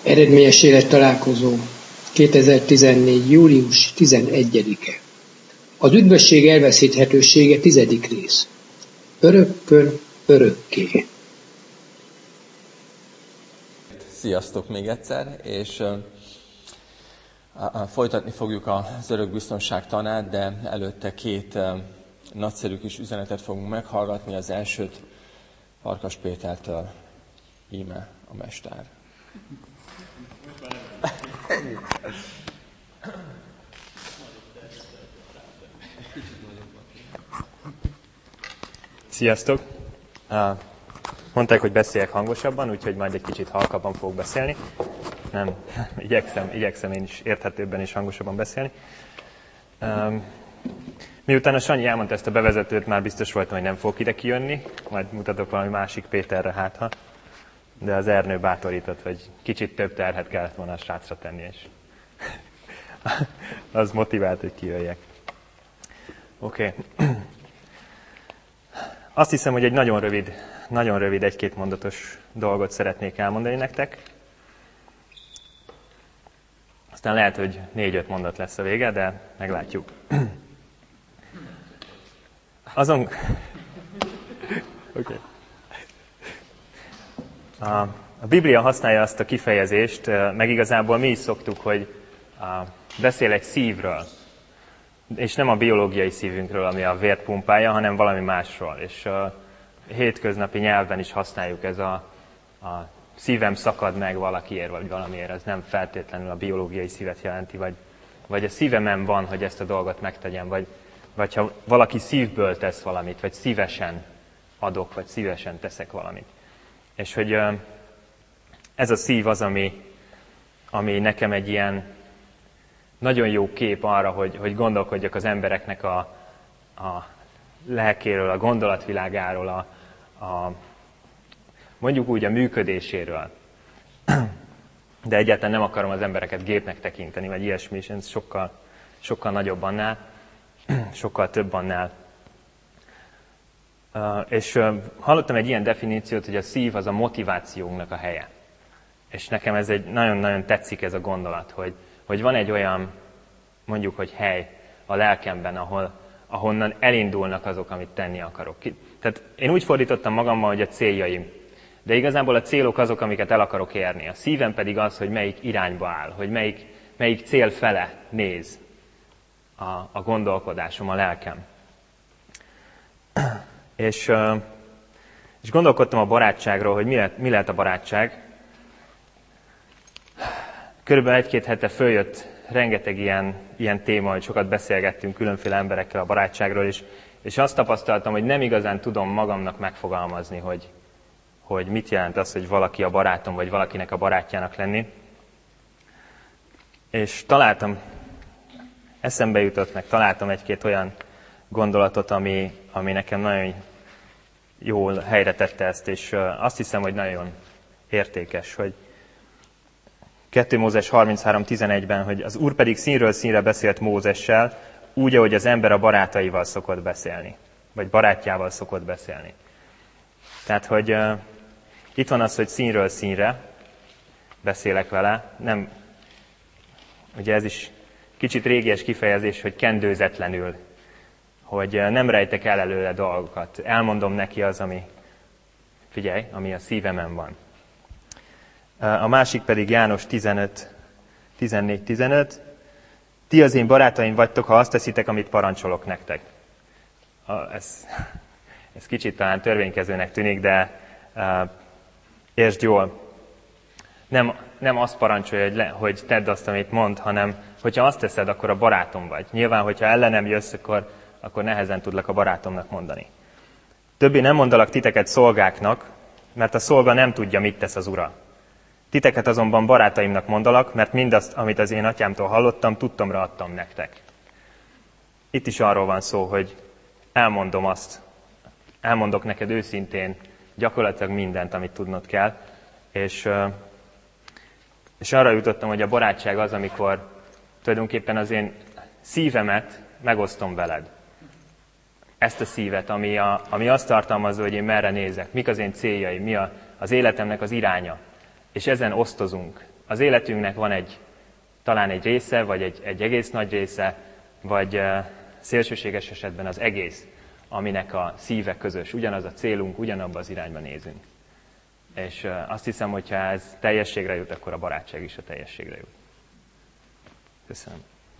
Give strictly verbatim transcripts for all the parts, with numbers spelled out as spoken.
Eredményes élettalálkozó kétezer-tizennégy. július tizenegyedike. Az üdvösség elveszíthetősége tizedik rész. Örökkön örökké. Sziasztok még egyszer, és uh, uh, folytatni fogjuk az örökbiztonság tanát, de előtte két uh, nagyszerű kis üzenetet fogunk meghallgatni. Az elsőt Farkas Pétertől, íme a mester. Sziasztok! Mondták, hogy beszéljek hangosabban, úgyhogy majd egy kicsit halkabban fogok beszélni. Nem, igyekszem, igyekszem én is érthetőbben és hangosabban beszélni. Miután a Sanyi elmondta ezt a bevezetőt, már biztos voltam, hogy nem fogok ide kijönni, majd mutatok valami másik Péterre hátha. De az Ernő bátorított, hogy kicsit több terhet kellett volna a srácra tenni, és az motivált, hogy kijöjjek. Oké. Okay. Azt hiszem, hogy egy nagyon rövid, nagyon rövid egy-két mondatos dolgot szeretnék elmondani nektek. Aztán lehet, hogy négy-öt mondat lesz a vége, de meglátjuk. Azon... Oké. Okay. A, a Biblia használja azt a kifejezést, meg igazából mi is szoktuk, hogy a, beszél egy szívről, és nem a biológiai szívünkről, ami a vért pumpálja, hanem valami másról. És a hétköznapi nyelvben is használjuk ez a, a szívem szakad meg valakiért, vagy valamiért. Ez nem feltétlenül a biológiai szívet jelenti, vagy, vagy a szívemen van, hogy ezt a dolgot megtegyem, vagy, vagy ha valaki szívből tesz valamit, vagy szívesen adok, vagy szívesen teszek valamit. És hogy ez a szív az, ami, ami nekem egy ilyen nagyon jó kép arra, hogy, hogy gondolkodjak az embereknek a, a lelkéről, a gondolatvilágáról, a, a, mondjuk úgy a működéséről. De egyáltalán nem akarom az embereket gépnek tekinteni, vagy ilyesmi, és ez sokkal, sokkal nagyobb annál, sokkal több annál. Uh, és uh, hallottam egy ilyen definíciót, hogy a szív az a motivációnknak a helye. És nekem ez egy nagyon-nagyon tetszik ez a gondolat, hogy, hogy van egy olyan, mondjuk, hogy hely a lelkemben, ahol, ahonnan elindulnak azok, amit tenni akarok. Tehát én úgy fordítottam magammal, hogy a céljaim. De igazából a célok azok, amiket el akarok érni. A szívem pedig az, hogy melyik irányba áll, hogy melyik, melyik cél fele néz a, a gondolkodásom, a lelkem. És, és gondolkodtam a barátságról, hogy mi lehet, mi lehet a barátság. Körülbelül egy-két hete följött rengeteg ilyen, ilyen téma, hogy sokat beszélgettünk különféle emberekkel a barátságról, és, és azt tapasztaltam, hogy nem igazán tudom magamnak megfogalmazni, hogy, hogy mit jelent az, hogy valaki a barátom, vagy valakinek a barátjának lenni. És találtam, eszembe jutott meg, találtam egy-két olyan gondolatot, ami, ami nekem nagyon jól helyre tette ezt, és azt hiszem, hogy nagyon értékes, hogy kettő Mózes harminchárom tizenegyben, hogy az Úr pedig színről színre beszélt Mózessel, úgy, ahogy az ember a barátaival szokott beszélni, vagy barátjával szokott beszélni. Tehát, hogy uh, itt van az, hogy színről színre beszélek vele, nem, ugye ez is kicsit régies kifejezés, hogy kendőzetlenül, hogy uh, nem rejtek el előle dolgokat, elmondom neki az, ami, figyelj, ami a szívemen van. A másik pedig János tizenöt tizennégy tizenöt. Ti az én barátaim vagytok, ha azt teszitek, amit parancsolok nektek. Ez, ez kicsit talán törvénykezőnek tűnik, de uh, értsd jól. Nem, nem azt parancsolja, hogy, le, hogy tedd azt, amit mond, hanem hogyha azt teszed, akkor a barátom vagy. Nyilván, hogyha ellenem jössz, akkor, akkor nehezen tudlak a barátomnak mondani. Többé nem mondalak titeket szolgáknak, mert a szolga nem tudja, mit tesz az ura. Titeket azonban barátaimnak mondalak, mert mindazt, amit az én atyámtól hallottam, tudtomra adtam nektek. Itt is arról van szó, hogy elmondom azt, elmondok neked őszintén gyakorlatilag mindent, amit tudnod kell, és, és arra jutottam, hogy a barátság az, amikor tulajdonképpen az én szívemet megosztom veled. Ezt a szívet, ami, a, ami azt tartalmazza, hogy én merre nézek, mik az én céljaim, mi a, az életemnek az iránya. És ezen osztozunk. Az életünknek van egy, talán egy része, vagy egy, egy egész nagy része, vagy uh, szélsőséges esetben az egész, aminek a szíve közös. Ugyanaz a célunk, ugyanabba az irányba nézünk. És uh, azt hiszem, hogyha ez teljességre jut, akkor a barátság is a teljességre jut. Köszönöm.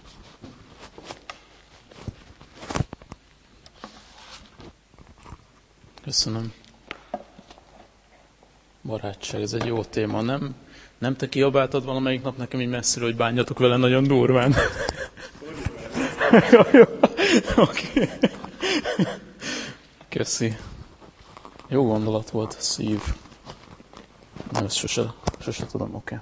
Köszönöm. Barátság, ez egy jó téma. Nem, nem te kiabáltad valamelyik nap nekem így messziről, hogy bánjatok vele nagyon durván? Oké. Köszi. Jó gondolat volt, szív. Nem, ezt sose, sose tudom, oké.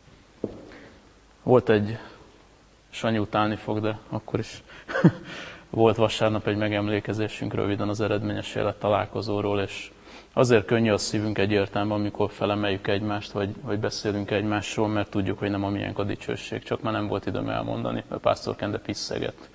Volt egy, Sanyi utálni fog, de akkor is volt vasárnap egy megemlékezésünk röviden az eredményes élet találkozóról, és azért könnyű a szívünk egyértelműen, amikor felemeljük egymást, vagy, vagy beszélünk egymásról, mert tudjuk, hogy nem a miénk a dicsőség. Csak már nem volt időm elmondani, mert Pásztor Kende pisszegett.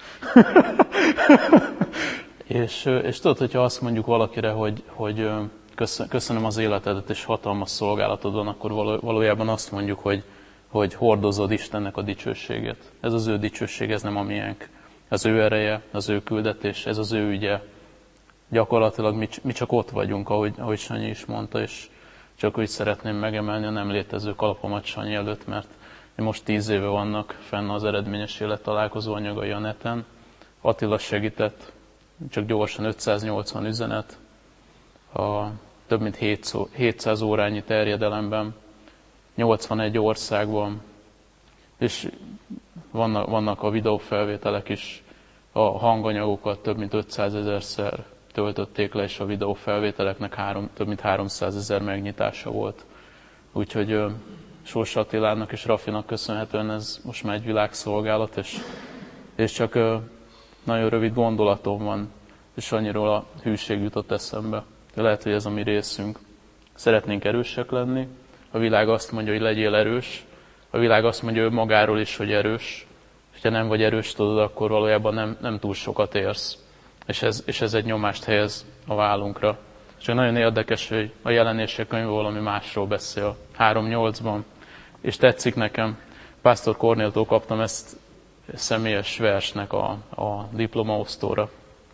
és, és tudod, hogyha azt mondjuk valakire, hogy, hogy köszönöm az életedet és hatalmas szolgálatodon, akkor valójában azt mondjuk, hogy, hogy hordozod Istennek a dicsőségét. Ez az ő dicsőség, ez nem a miénk. Az ő ereje, az ő küldetés, ez az ő ügye. Gyakorlatilag mi, mi csak ott vagyunk, ahogy, ahogy Sanyi is mondta, és csak úgy szeretném megemelni a nem létező kalapomat Sanyi előtt, mert most tíz éve vannak fenn az eredményes élet találkozó anyagai a neten. Attila segített, csak gyorsan ötszáznyolcvan üzenet, a több mint hétszáz órányi terjedelemben, nyolcvanegy országban, és vannak, vannak a videófelvételek is, a hanganyagokat több mint ötszázezerszer töltötték le, és a videófelvételeknek három, több mint háromszázezer megnyitása volt. Úgyhogy uh, Sós Attilának és Rafinak köszönhetően ez most már egy világszolgálat, és, és csak uh, nagyon rövid gondolatom van, és annyiról a hűség jutott eszembe. De lehet, hogy ez a mi részünk. Szeretnénk erősek lenni. A világ azt mondja, hogy legyél erős. A világ azt mondja ő magáról is, hogy erős. És ha nem vagy erős, tudod, akkor valójában nem, nem túl sokat érsz. És ez, és ez egy nyomást helyez a vállunkra. És nagyon érdekes, hogy a Jelenések könyv valami másról beszél. három nyolcban. És tetszik nekem. Pásztor Kornéltól kaptam ezt személyes versnek a, a diplomaosztóra.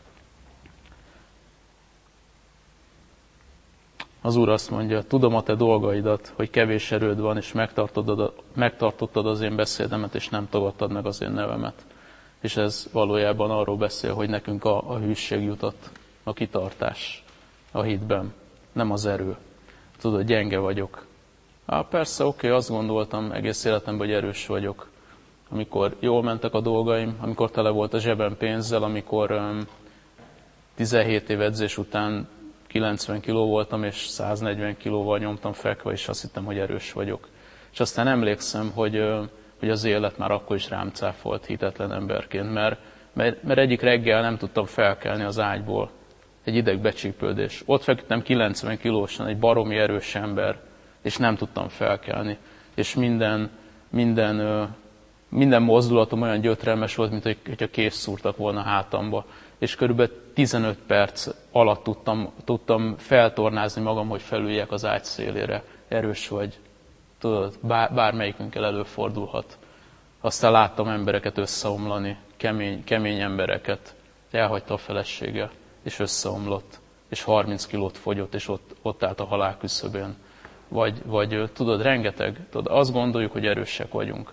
Az Úr azt mondja, tudom a te dolgaidat, hogy kevés erőd van, és megtartottad, megtartottad az én beszédemet, és nem tagadtad meg az én nevemet. És ez valójában arról beszél, hogy nekünk a, a hűség jutott, a kitartás a hitben, nem az erő. Tudod, gyenge vagyok. Há, persze, oké, okay, azt gondoltam egész életemben, hogy erős vagyok. Amikor jól mentek a dolgaim, amikor tele volt a zsebem pénzzel, amikor um, tizenhét év edzés után kilencven kiló voltam, és száznegyven kilóval nyomtam fekve, és azt hittem, hogy erős vagyok. És aztán emlékszem, hogy, hogy az élet már akkor is rám cáfolt hitetlen emberként, mert, mert, mert egyik reggel nem tudtam felkelni az ágyból. Egy idegbecsípődés. Ott feküdtem kilencven kilósan, egy baromi erős ember, és nem tudtam felkelni. És minden, minden, minden mozdulatom olyan gyötrelmes volt, mint hogyha kész szúrtak volna hátamba. És körülbelül tizenöt perc alatt tudtam, tudtam feltornázni magam, hogy felüljek az ágy szélére. Erős vagy. Tudod, bár, bármelyikünkkel előfordulhat. Aztán láttam embereket összeomlani, kemény, kemény embereket. Elhagyta a felesége, és összeomlott. És harminc kilót fogyott, és ott, ott állt a halál küszöbén. Vagy, vagy tudod, rengeteg. Tudod, azt gondoljuk, hogy erősek vagyunk.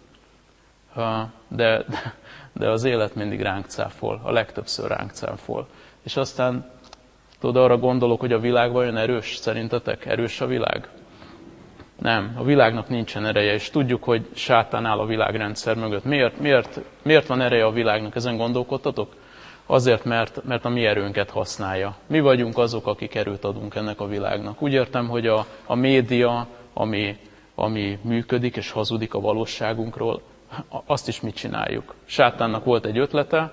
De, de az élet mindig ránk cáfol, a legtöbbször ránk cáfol. És aztán tudod, arra gondolok, hogy a világ vajon erős, szerintetek? Erős a világ? Nem, a világnak nincsen ereje, és tudjuk, hogy sátán áll a világrendszer mögött. Miért, miért, miért van ereje a világnak? Ezen gondolkodtatok? Azért, mert, mert a mi erőnket használja. Mi vagyunk azok, akik erőt adunk ennek a világnak. Úgy értem, hogy a, a média, ami, ami működik és hazudik a valóságunkról, azt is mit csináljuk. Sátánnak volt egy ötlete,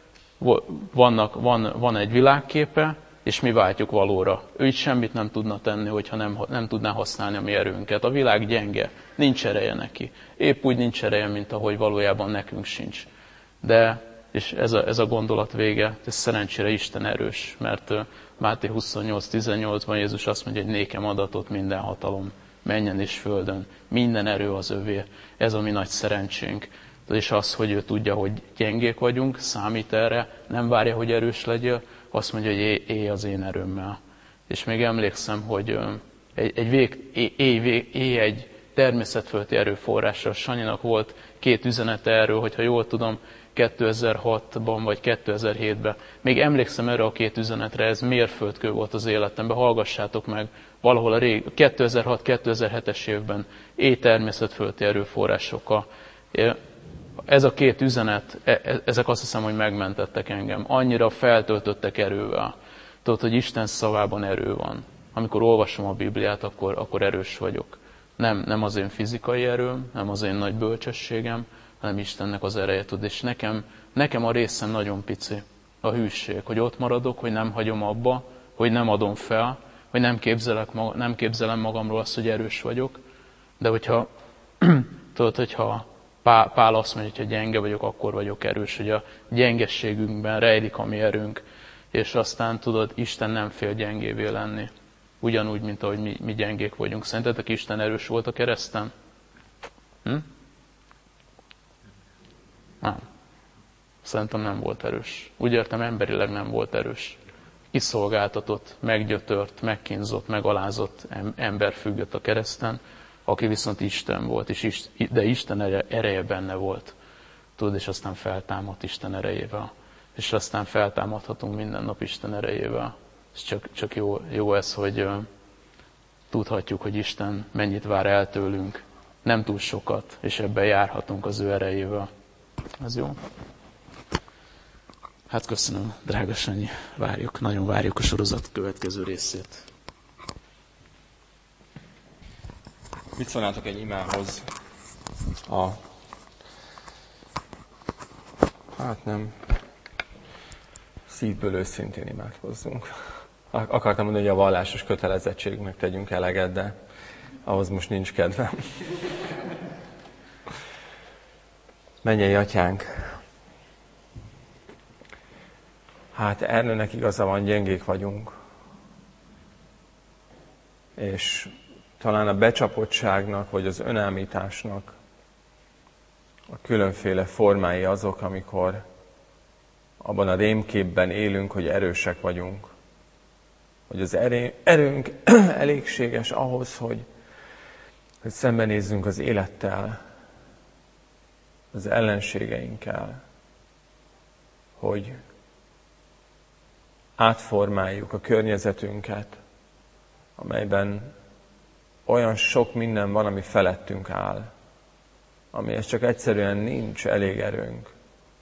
vannak, van, van egy világképe, és mi váltjuk valóra. Ő így semmit nem tudna tenni, hogyha nem, nem tudná használni a mi erőnket. A világ gyenge, nincs ereje neki. Épp úgy nincs ereje, mint ahogy valójában nekünk sincs. De, és ez a, ez a gondolat vége, ez szerencsére Isten erős, mert Máté huszonnyolc tizennyolcban Jézus azt mondja, hogy nékem adatot minden hatalom mennyen és földön. Minden erő az övé. Ez a mi nagy szerencsénk. És az, hogy ő tudja, hogy gyengék vagyunk, számít erre, nem várja, hogy erős legyél, azt mondja, hogy élj az én erőmmel. És még emlékszem, hogy egy, egy, vég, éj, éj egy természetföldi erőforrással. Sanyinak volt két üzenete erről, hogyha jól tudom, kétezer-hatban vagy kétezer-hétben. Még emlékszem erre a két üzenetre, ez mérföldkő volt az életemben. Hallgassátok meg, valahol a régi, kétezer-hat-kétezer-hetes évben éj természetföldi erőforrásokkal. Ez a két üzenet, ezek azt hiszem, hogy megmentettek engem. Annyira feltöltöttek erővel. Tudod, hogy Isten szavában erő van. Amikor olvasom a Bibliát, akkor, akkor erős vagyok. Nem, nem az én fizikai erőm, nem az én nagy bölcsességem, hanem Istennek az ereje tud. És nekem, nekem a részem nagyon pici, a hűség, hogy ott maradok, hogy nem hagyom abba, hogy nem adom fel, hogy nem, képzelek, nem képzelem magamról azt, hogy erős vagyok. De hogyha, tudod, hogyha Pál azt mondja, hogy ha gyenge vagyok, akkor vagyok erős, hogy a gyengességünkben rejlik a mi erőnk, és aztán tudod, Isten nem fél gyengévé lenni. Ugyanúgy, mint ahogy mi, mi gyengék vagyunk. Szerintetek Isten erős volt a kereszten? Hm? Nem. Szerintem nem volt erős. Úgy értem, emberileg nem volt erős. Kiszolgáltatott, meggyötört, megkínzott, megalázott ember függött a kereszten, aki viszont Isten volt, és de Isten ereje benne volt. Tudod, és aztán feltámadt Isten erejével. És aztán feltámadhatunk minden nap Isten erejével. És csak, csak jó, jó ez, hogy uh, tudhatjuk, hogy Isten mennyit vár el tőlünk. Nem túl sokat, és ebben járhatunk az ő erejével. Ez jó? Hát köszönöm, drága Sanyi. Várjuk, nagyon várjuk a sorozat következő részét. Mit szólnátok egy imához? A... Hát nem... Szívből őszintén imádkozzunk. Akartam mondani, hogy a vallásos kötelezettségnek tegyünk eleget, de ahhoz most nincs kedvem. Mennyei Atyánk! Hát Ernőnek igaza van, gyengék vagyunk. És talán a becsapottságnak, vagy az önállításnak a különféle formái azok, amikor abban a rémképben élünk, hogy erősek vagyunk. Hogy az erőnk elégséges ahhoz, hogy, hogy szembenézzünk az élettel, az ellenségeinkkel, hogy átformáljuk a környezetünket, amelyben olyan sok minden van, ami felettünk áll, amihez csak egyszerűen nincs elég erőnk.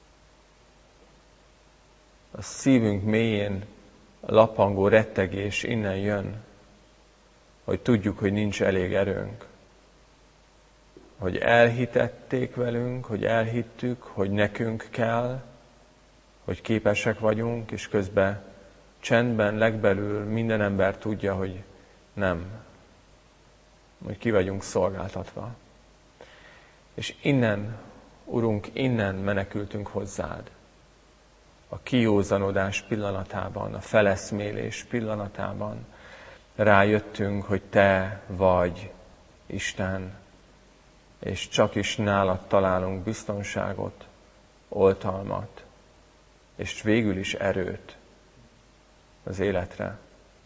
A szívünk mélyén a lappangó rettegés innen jön, hogy tudjuk, hogy nincs elég erőnk. Hogy elhitették velünk, hogy elhittük, hogy nekünk kell, hogy képesek vagyunk, és közben csendben, legbelül minden ember tudja, hogy nem. Hogy ki vagyunk szolgáltatva. És innen, Urunk, innen menekültünk hozzád. A kijózanodás pillanatában, a feleszmélés pillanatában rájöttünk, hogy Te vagy Isten, és csak is nálad találunk biztonságot, oltalmat, és végül is erőt az életre.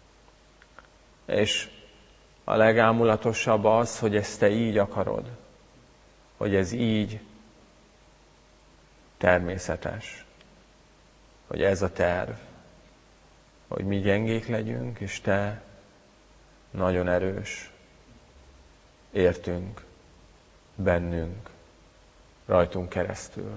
És a legámulatosabb az, hogy ezt Te így akarod, hogy ez így természetes, hogy ez a terv, hogy mi gyengék legyünk, és Te nagyon erős, értünk, bennünk, rajtunk keresztül.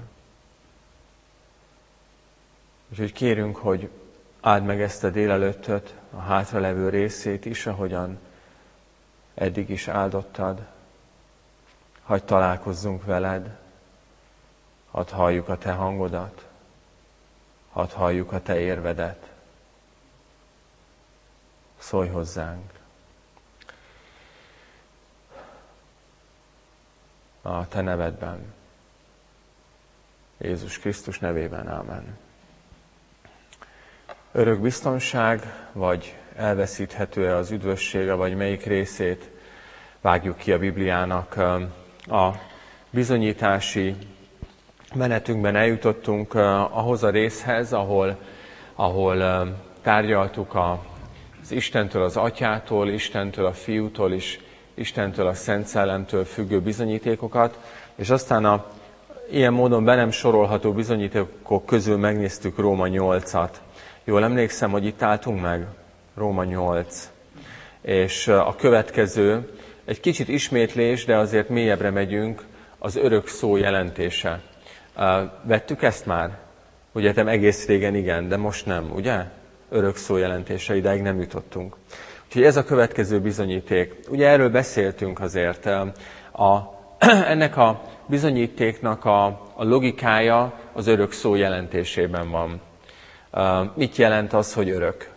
Úgyhogy kérünk, hogy áld meg ezt a délelőttöt, a hátralevő részét is, ahogyan eddig is áldottad. Hadd találkozzunk veled, hadd halljuk a Te hangodat, hadd halljuk a Te érvedet. Szólj hozzánk. A Te nevedben. Jézus Krisztus nevében. Ámen. Örök biztonság, vagy elveszíthető-e az üdvössége, vagy melyik részét vágjuk ki a Bibliának. A bizonyítási menetünkben eljutottunk ahhoz a részhez, ahol, ahol tárgyaltuk az Istentől, az Atyától, Istentől, a Fiútól és Istentől, a Szent Szellemtől függő bizonyítékokat, és aztán a ilyen módon be nem sorolható bizonyítékok közül megnéztük Róma nyolcat. Jól emlékszem, hogy itt álltunk meg? Róma nyolc. És a következő, egy kicsit ismétlés, de azért mélyebbre megyünk, az örök szó jelentése. Vettük ezt már? Ugye, te egész régen igen, de most nem, ugye? Örök szó jelentése, idáig nem jutottunk. Úgyhogy ez a következő bizonyíték. Ugye erről beszéltünk azért. A, ennek a bizonyítéknak a, a logikája az örök szó jelentésében van. Mit jelent az, hogy örök?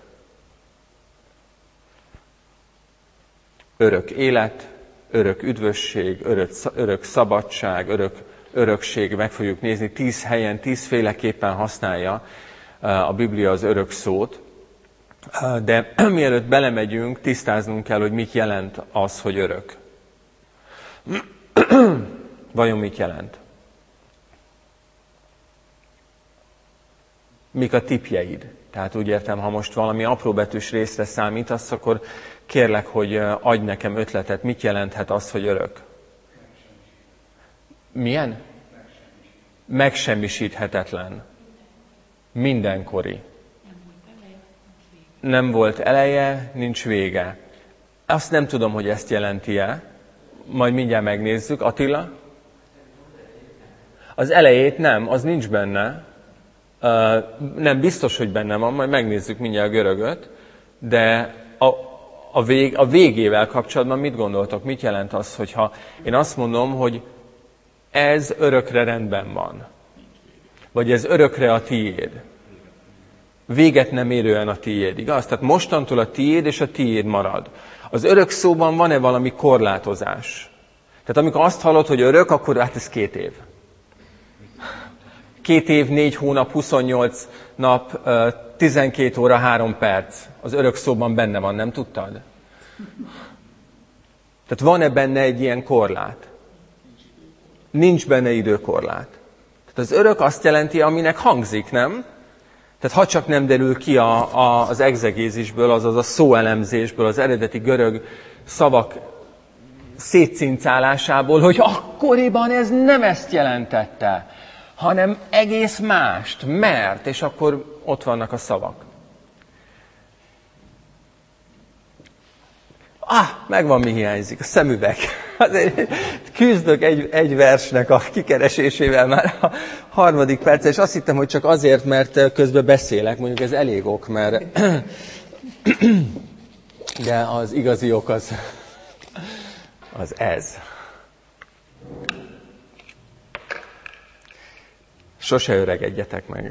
Örök élet, örök üdvösség, örök, örök szabadság, örök örökség, meg fogjuk nézni, tíz helyen, tízféleképpen használja a Biblia az örök szót, de mielőtt belemegyünk, tisztáznunk kell, hogy mit jelent az, hogy örök. Vajon mit jelent? Mik a tippjeid? Tehát úgy értem, ha most valami apróbetűs részre számítasz, akkor kérlek, hogy adj nekem ötletet, mit jelenthet az, hogy örök? Milyen? Megsemmisíthetetlen. Mindenkori. Nem volt eleje, nincs vége. Azt nem tudom, hogy ezt jelenti-e. Majd mindjárt megnézzük. Attila? Az elejét nem, az nincs benne. Uh, nem biztos, hogy benne van, majd megnézzük mindjárt a görögöt. De a, a, vég, a végével kapcsolatban mit gondoltok? Mit jelent az, hogyha én azt mondom, hogy ez örökre rendben van. Vagy ez örökre a tiéd. Véget nem érően a tiéd, igaz? Tehát mostantól a tiéd és a tiéd marad. Az örök szóban van-e valami korlátozás? Tehát amikor azt hallod, hogy örök, akkor hát ez két év. Két év, négy hónap, huszonnyolc nap, tizenkét óra, három perc. Az örök szóban benne van, nem tudtad? Tehát van-e benne egy ilyen korlát? Nincs benne időkorlát. Tehát az örök azt jelenti, aminek hangzik, nem? Tehát ha csak nem derül ki a, a, az egzegézisből, azaz a szóelemzésből, az eredeti görög szavak szétcincálásából, hogy akkoriban ez nem ezt jelentette, hanem egész mást, mert, és akkor ott vannak a szavak. Ah, megvan, mi hiányzik, a szemüveg. Azért küzdök egy, egy versnek a kikeresésével már a harmadik perc, és azt hittem, hogy csak azért, mert közben beszélek, mondjuk ez elég ok, mert de az igazi ok az, az ez. Sose öregedjetek meg.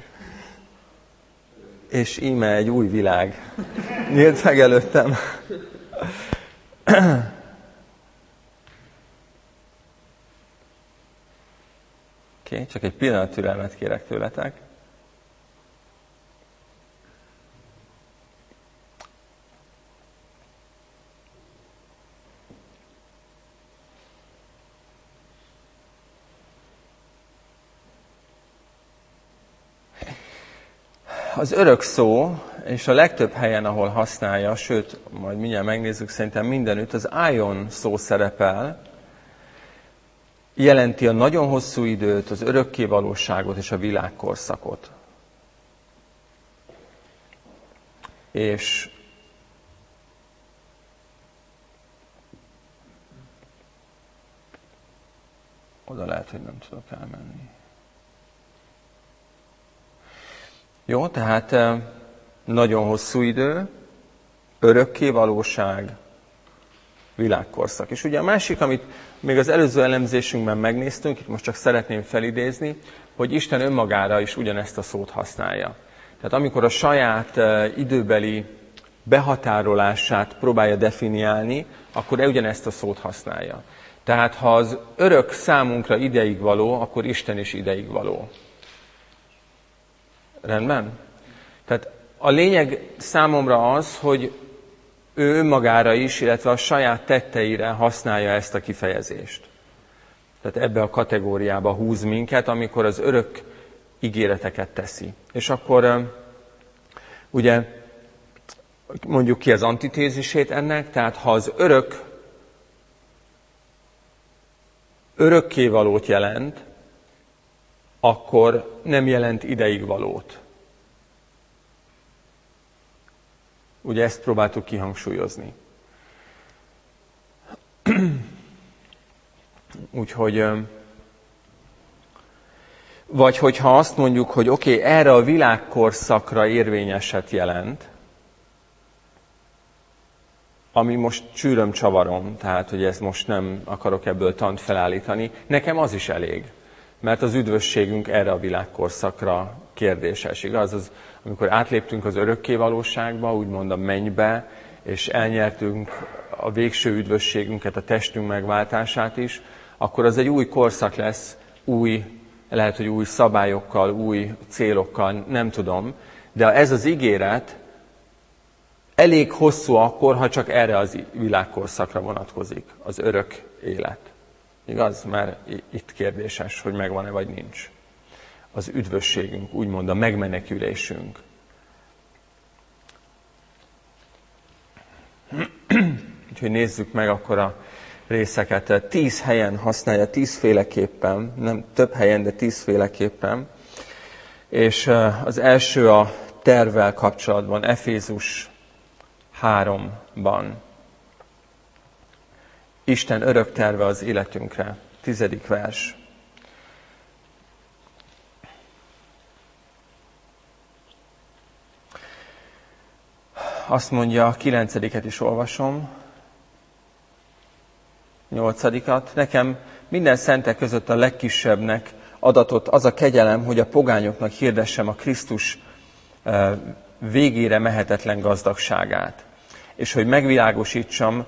És íme egy új világ nyílt meg előttem. Oké, okay, csak egy pillanat türelmet kérek tőletek. Az örök szó, és a legtöbb helyen, ahol használja, sőt, majd mindjárt megnézzük, szerintem mindenütt, az aion szó szerepel, jelenti a nagyon hosszú időt, az örökkévalóságot és a világkorszakot. És oda lehet, hogy nem tudok elmenni. Jó, tehát nagyon hosszú idő, örökkévalóság, világkorszak. És ugye a másik, amit még az előző elemzésünkben megnéztünk, itt most csak szeretném felidézni, hogy Isten önmagára is ugyanezt a szót használja. Tehát amikor a saját időbeli behatárolását próbálja definiálni, akkor ő ugyanezt a szót használja. Tehát ha az örök számunkra ideig való, akkor Isten is ideig való. Rendben? Tehát a lényeg számomra az, hogy ő önmagára is, illetve a saját tetteire használja ezt a kifejezést. Tehát ebbe a kategóriába húz minket, amikor az örök ígéreteket teszi. És akkor ugye mondjuk ki az antitézisét ennek, tehát ha az örök örökkévalót jelent, akkor nem jelent ideigvalót. Ugye ezt próbáltuk kihangsúlyozni. Úgyhogy, vagy hogyha azt mondjuk, hogy oké, okay, erre a világkorszakra érvényeset jelent, ami most csűröm csavarom, tehát hogy ezt most nem akarok ebből tant felállítani, nekem az is elég. Mert az üdvösségünk erre a világkorszakra kérdéses, igaz? Az, amikor átléptünk az örökkévalóságba, úgymond a mennybe, és elnyertünk a végső üdvösségünket, a testünk megváltását is, akkor az egy új korszak lesz, új, lehet, hogy új szabályokkal, új célokkal, nem tudom. De ez az ígéret elég hosszú akkor, ha csak erre az világkorszakra vonatkozik, az örök élet. Igaz? Mert itt kérdéses, hogy megvan-e vagy nincs. Az üdvösségünk, úgymond a megmenekülésünk. Úgyhogy nézzük meg akkor a részeket. Tíz helyen használja, tízféleképpen, nem több helyen, de tízféleképpen. És az első a tervvel kapcsolatban, Efézus háromban. Isten örök terve az életünkre. Tizedik vers. Azt mondja, kilencediket is olvasom. Nyolcadikat. Nekem minden szentek között a legkisebbnek adatott az a kegyelem, hogy a pogányoknak hirdessem a Krisztus végére mehetetlen gazdagságát. És hogy megvilágosítsam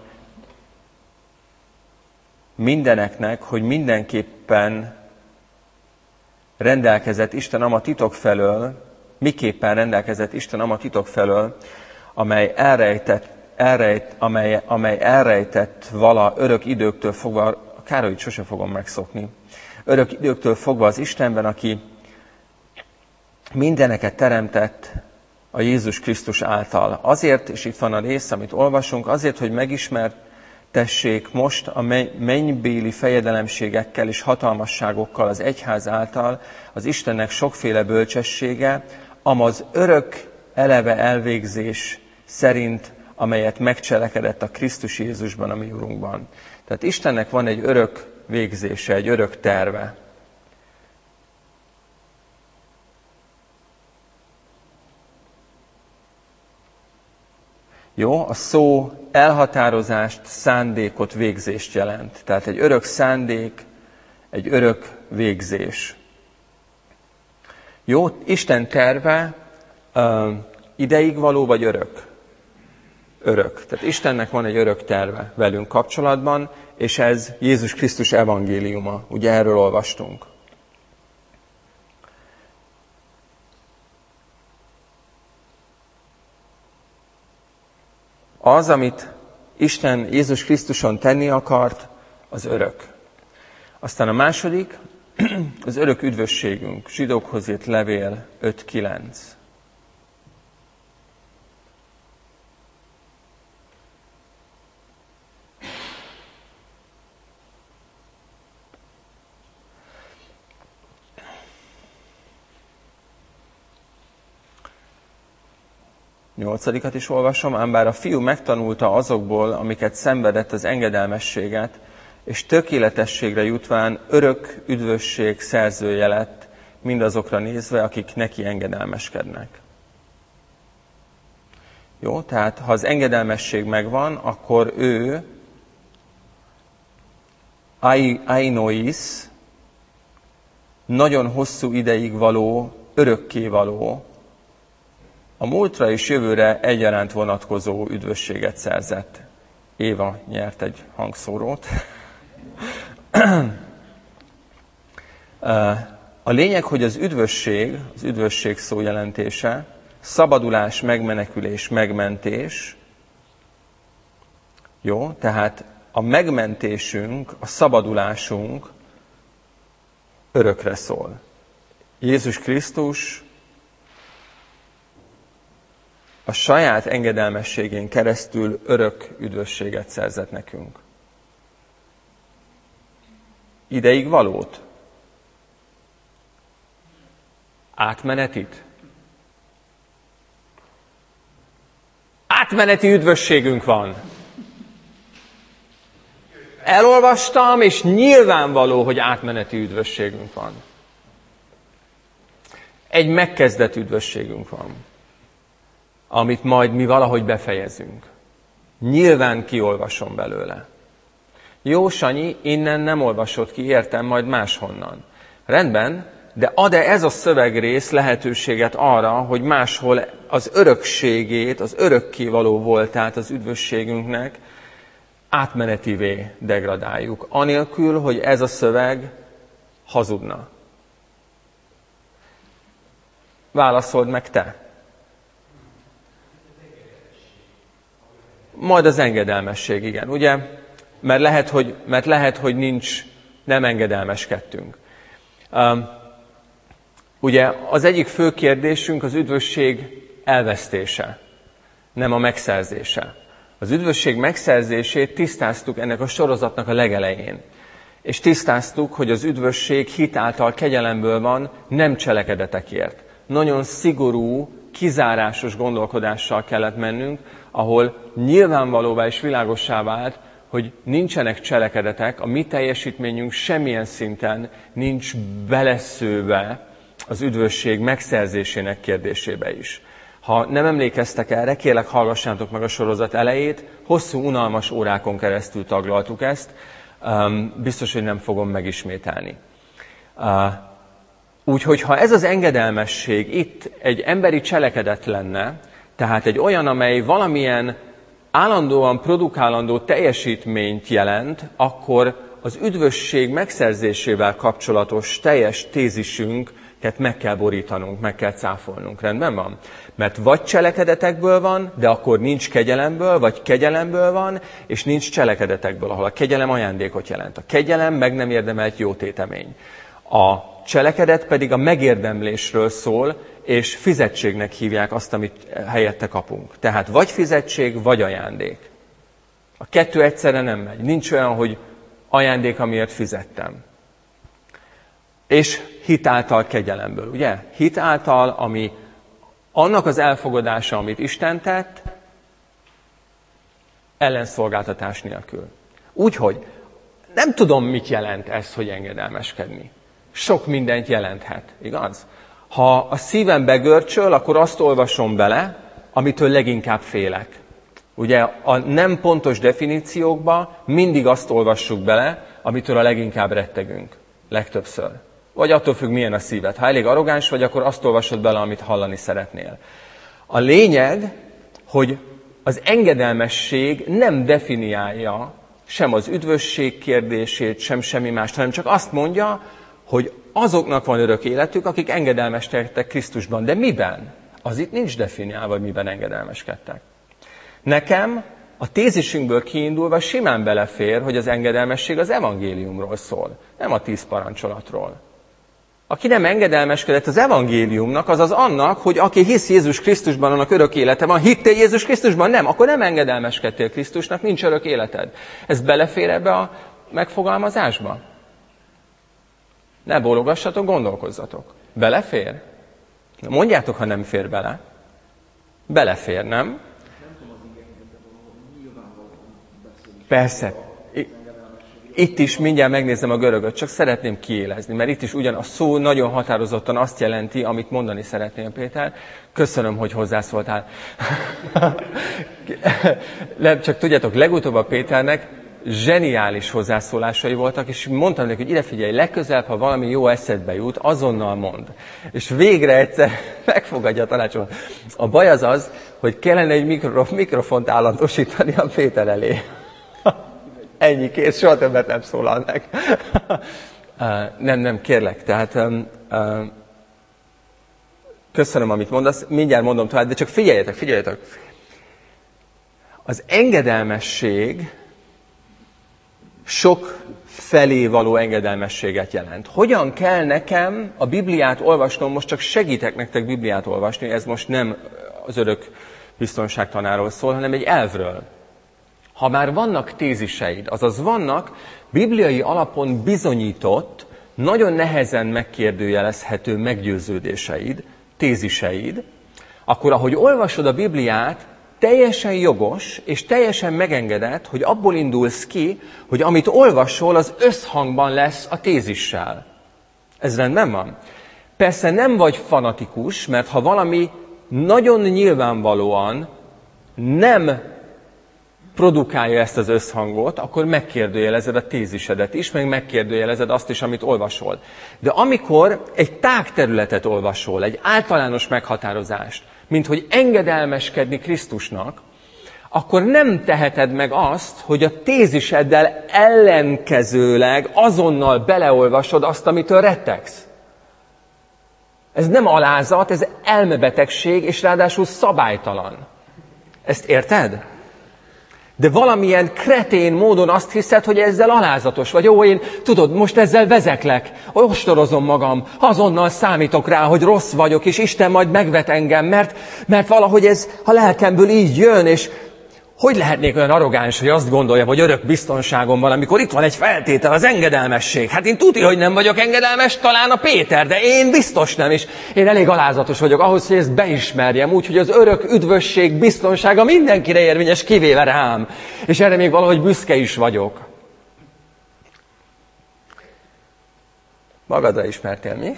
mindeneknek, hogy mindenképpen rendelkezett Isten ama titok felől, miképpen rendelkezett Isten ama titok felől, amely elrejtett, elrejt, amely, amely elrejtett vala örök időktől fogva, a Károlyt sose fogom megszokni, örök időktől fogva az Istenben, aki mindeneket teremtett a Jézus Krisztus által. Azért, és itt van a rész, amit olvasunk, azért, hogy megismertessék most a mennybéli fejedelemségekkel és hatalmasságokkal az egyház által az Istennek sokféle bölcsessége, amaz örök eleve elvégzés szerint, amelyet megcselekedett a Krisztus Jézusban, a mi Urunkban. Tehát Istennek van egy örök végzése, egy örök terve. Jó, a szó elhatározást, szándékot, végzést jelent. Tehát egy örök szándék, egy örök végzés. Jó, Isten terve uh, ideig való vagy örök? Örök. Tehát Istennek van egy örök terve velünk kapcsolatban, és ez Jézus Krisztus evangéliuma. Ugye erről olvastunk. Az, amit Isten Jézus Krisztuson tenni akart, az örök. Aztán a második, az örök üdvösségünk. Zsidókhoz írt levél öt kilenc. Nyolcadikat is olvasom, ám bár a fiú megtanulta azokból, amiket szenvedett az engedelmességet, és tökéletességre jutván örök üdvösség szerzője lett mindazokra nézve, akik neki engedelmeskednek. Jó, tehát ha az engedelmesség megvan, akkor ő ainois, nagyon hosszú ideig való, örökké való, a múltra és jövőre egyaránt vonatkozó üdvösséget szerzett. Éva nyert egy hangszórót. A lényeg, hogy az üdvösség, az üdvösség szó jelentése, szabadulás, megmenekülés, megmentés, Jó? Tehát a megmentésünk, a szabadulásunk örökre szól. Jézus Krisztus a saját engedelmességén keresztül örök üdvösséget szerzett nekünk. Ideig valót? Átmenetit? Átmeneti üdvösségünk van. Elolvastam, és nyilvánvaló, hogy átmeneti üdvösségünk van. Egy megkezdett üdvösségünk van, amit majd mi valahogy befejezünk. Nyilván kiolvasom belőle. Jó, Sanyi, innen nem olvasod ki, értem, majd máshonnan. Rendben, de ad-e ez a szövegrész lehetőséget arra, hogy máshol az örökségét, az örökkévaló voltát az üdvösségünknek átmenetivé degradáljuk, anélkül, hogy ez a szöveg hazudna? Válaszold meg te. Majd az engedelmesség, igen, ugye? Mert lehet, hogy, mert lehet, hogy nincs, nem engedelmeskedtünk. Um, ugye az egyik fő kérdésünk az üdvösség elvesztése, nem a megszerzése. Az üdvösség megszerzését tisztáztuk ennek a sorozatnak a legelején. És tisztáztuk, hogy az üdvösség hit által kegyelemből van, nem cselekedetekért. Nagyon szigorú, kizárásos gondolkodással kellett mennünk, ahol nyilvánvalóvá és világossá vált, hogy nincsenek cselekedetek, a mi teljesítményünk semmilyen szinten nincs beleszőve az üdvösség megszerzésének kérdésébe is. Ha nem emlékeztek erre, kérlek hallgassátok meg a sorozat elejét, hosszú, unalmas órákon keresztül taglaltuk ezt, biztos, hogy nem fogom megismételni. Úgyhogy ha ez az engedelmesség itt egy emberi cselekedet lenne, tehát egy olyan, amely valamilyen állandóan produkálandó teljesítményt jelent, akkor az üdvösség megszerzésével kapcsolatos teljes tézisünket meg kell borítanunk, meg kell cáfolnunk. Rendben van? Mert vagy cselekedetekből van, de akkor nincs kegyelemből, vagy kegyelemből van, és nincs cselekedetekből, ahol a kegyelem ajándékot jelent. A kegyelem meg nem érdemelt jó tétemény. A cselekedet pedig a megérdemlésről szól, és fizetségnek hívják azt, amit helyette kapunk. Tehát vagy fizetség, vagy ajándék. A kettő egyszerre nem megy. Nincs olyan, hogy ajándék, amiért fizettem. És hit által kegyelemből, ugye? Hit által, ami annak az elfogadása, amit Isten tett, ellenszolgáltatás nélkül. Úgyhogy nem tudom, mit jelent ez, hogy engedelmeskedni. Sok mindent jelenthet, igaz? Ha a szívem begörcsöl, akkor azt olvasom bele, amitől leginkább félek. Ugye a nem pontos definíciókba mindig azt olvassuk bele, amitől a leginkább rettegünk. Legtöbbször. Vagy attól függ, milyen a szíved. Ha elég arrogáns vagy, akkor azt olvasod bele, amit hallani szeretnél. A lényeg, hogy az engedelmesség nem definiálja sem az üdvösség kérdését, sem semmi mást, hanem csak azt mondja, hogy azoknak van örök életük, akik engedelmeskedtek Krisztusban. De miben? Az itt nincs definiálva, hogy miben engedelmeskedtek. Nekem a tézisünkből kiindulva simán belefér, hogy az engedelmesség az evangéliumról szól, nem a tíz parancsolatról. Aki nem engedelmeskedett az evangéliumnak, azaz annak, hogy aki hisz Jézus Krisztusban, annak örök élete van. Hittél Jézus Krisztusban? Nem. Akkor nem engedelmeskedtél Krisztusnak, nincs örök életed. Ez belefér ebbe a megfogalmazásba? Ne bólogassatok, gondolkozzatok. Belefér? Mondjátok, ha nem fér bele. Belefér, nem? Persze. Itt is mindjárt megnézem a görögöt, csak szeretném kiélezni, mert itt is ugyan a szó nagyon határozottan azt jelenti, amit mondani szeretném, Péter. Köszönöm, hogy hozzászóltál. Csak tudjátok, legutóbb a Péternek zseniális hozzászólásai voltak, és mondtam neki, hogy ide figyelj, legközelebb, ha valami jó eszedbe jut, azonnal mond. És végre egyszer megfogadja a tanácsomat. A baj az az, hogy kellene egy mikro, mikrofont állandósítani a Péter elé. Ennyi, kész, soha többet nem szólal meg. uh, nem, nem, kérlek. Tehát um, uh, köszönöm, amit mondasz. Mindjárt mondom tovább, de csak figyeljetek, figyeljetek. Az engedelmesség sok felé való engedelmességet jelent. Hogyan kell nekem a Bibliát olvasnom, most csak segítek nektek Bibliát olvasni, ez most nem az örök biztonságtanáról szól, hanem egy elvről. Ha már vannak téziseid, azaz vannak bibliai alapon bizonyított, nagyon nehezen megkérdőjelezhető meggyőződéseid, téziseid, akkor ahogy olvasod a Bibliát, teljesen jogos és teljesen megengedett, hogy abból indulsz ki, hogy amit olvasol, az összhangban lesz a tézissel. Ez rendben van? Persze nem vagy fanatikus, mert ha valami nagyon nyilvánvalóan nem produkálja ezt az összhangot, akkor megkérdőjelezed a tézisedet is, meg megkérdőjelezed azt is, amit olvasol. De amikor egy tágterületet olvasol, egy általános meghatározást, mint hogy engedelmeskedni Krisztusnak, akkor nem teheted meg azt, hogy a téziseddel ellenkezőleg azonnal beleolvasod azt, amitől rettegsz. Ez nem alázat, ez elmebetegség, és ráadásul szabálytalan. Ezt érted? De valamilyen kretén módon azt hiszed, hogy ezzel alázatos vagy. Ó, én tudod, most ezzel vezeklek, ostorozom magam, azonnal számítok rá, hogy rossz vagyok, és Isten majd megvet engem, mert, mert valahogy ez a lelkemből így jön, és hogy lehetnék olyan arrogáns, hogy azt gondolja, hogy örök biztonságom van, amikor itt van egy feltétel, az engedelmesség. Hát én tudja, hogy nem vagyok engedelmes, talán a Péter, de én biztos nem, és én elég alázatos vagyok ahhoz, hogy ezt beismerjem, úgyhogy az örök üdvösség, biztonsága mindenkire érvényes, kivéve rám. És erre még valahogy büszke is vagyok. Magadra ismertél, mi?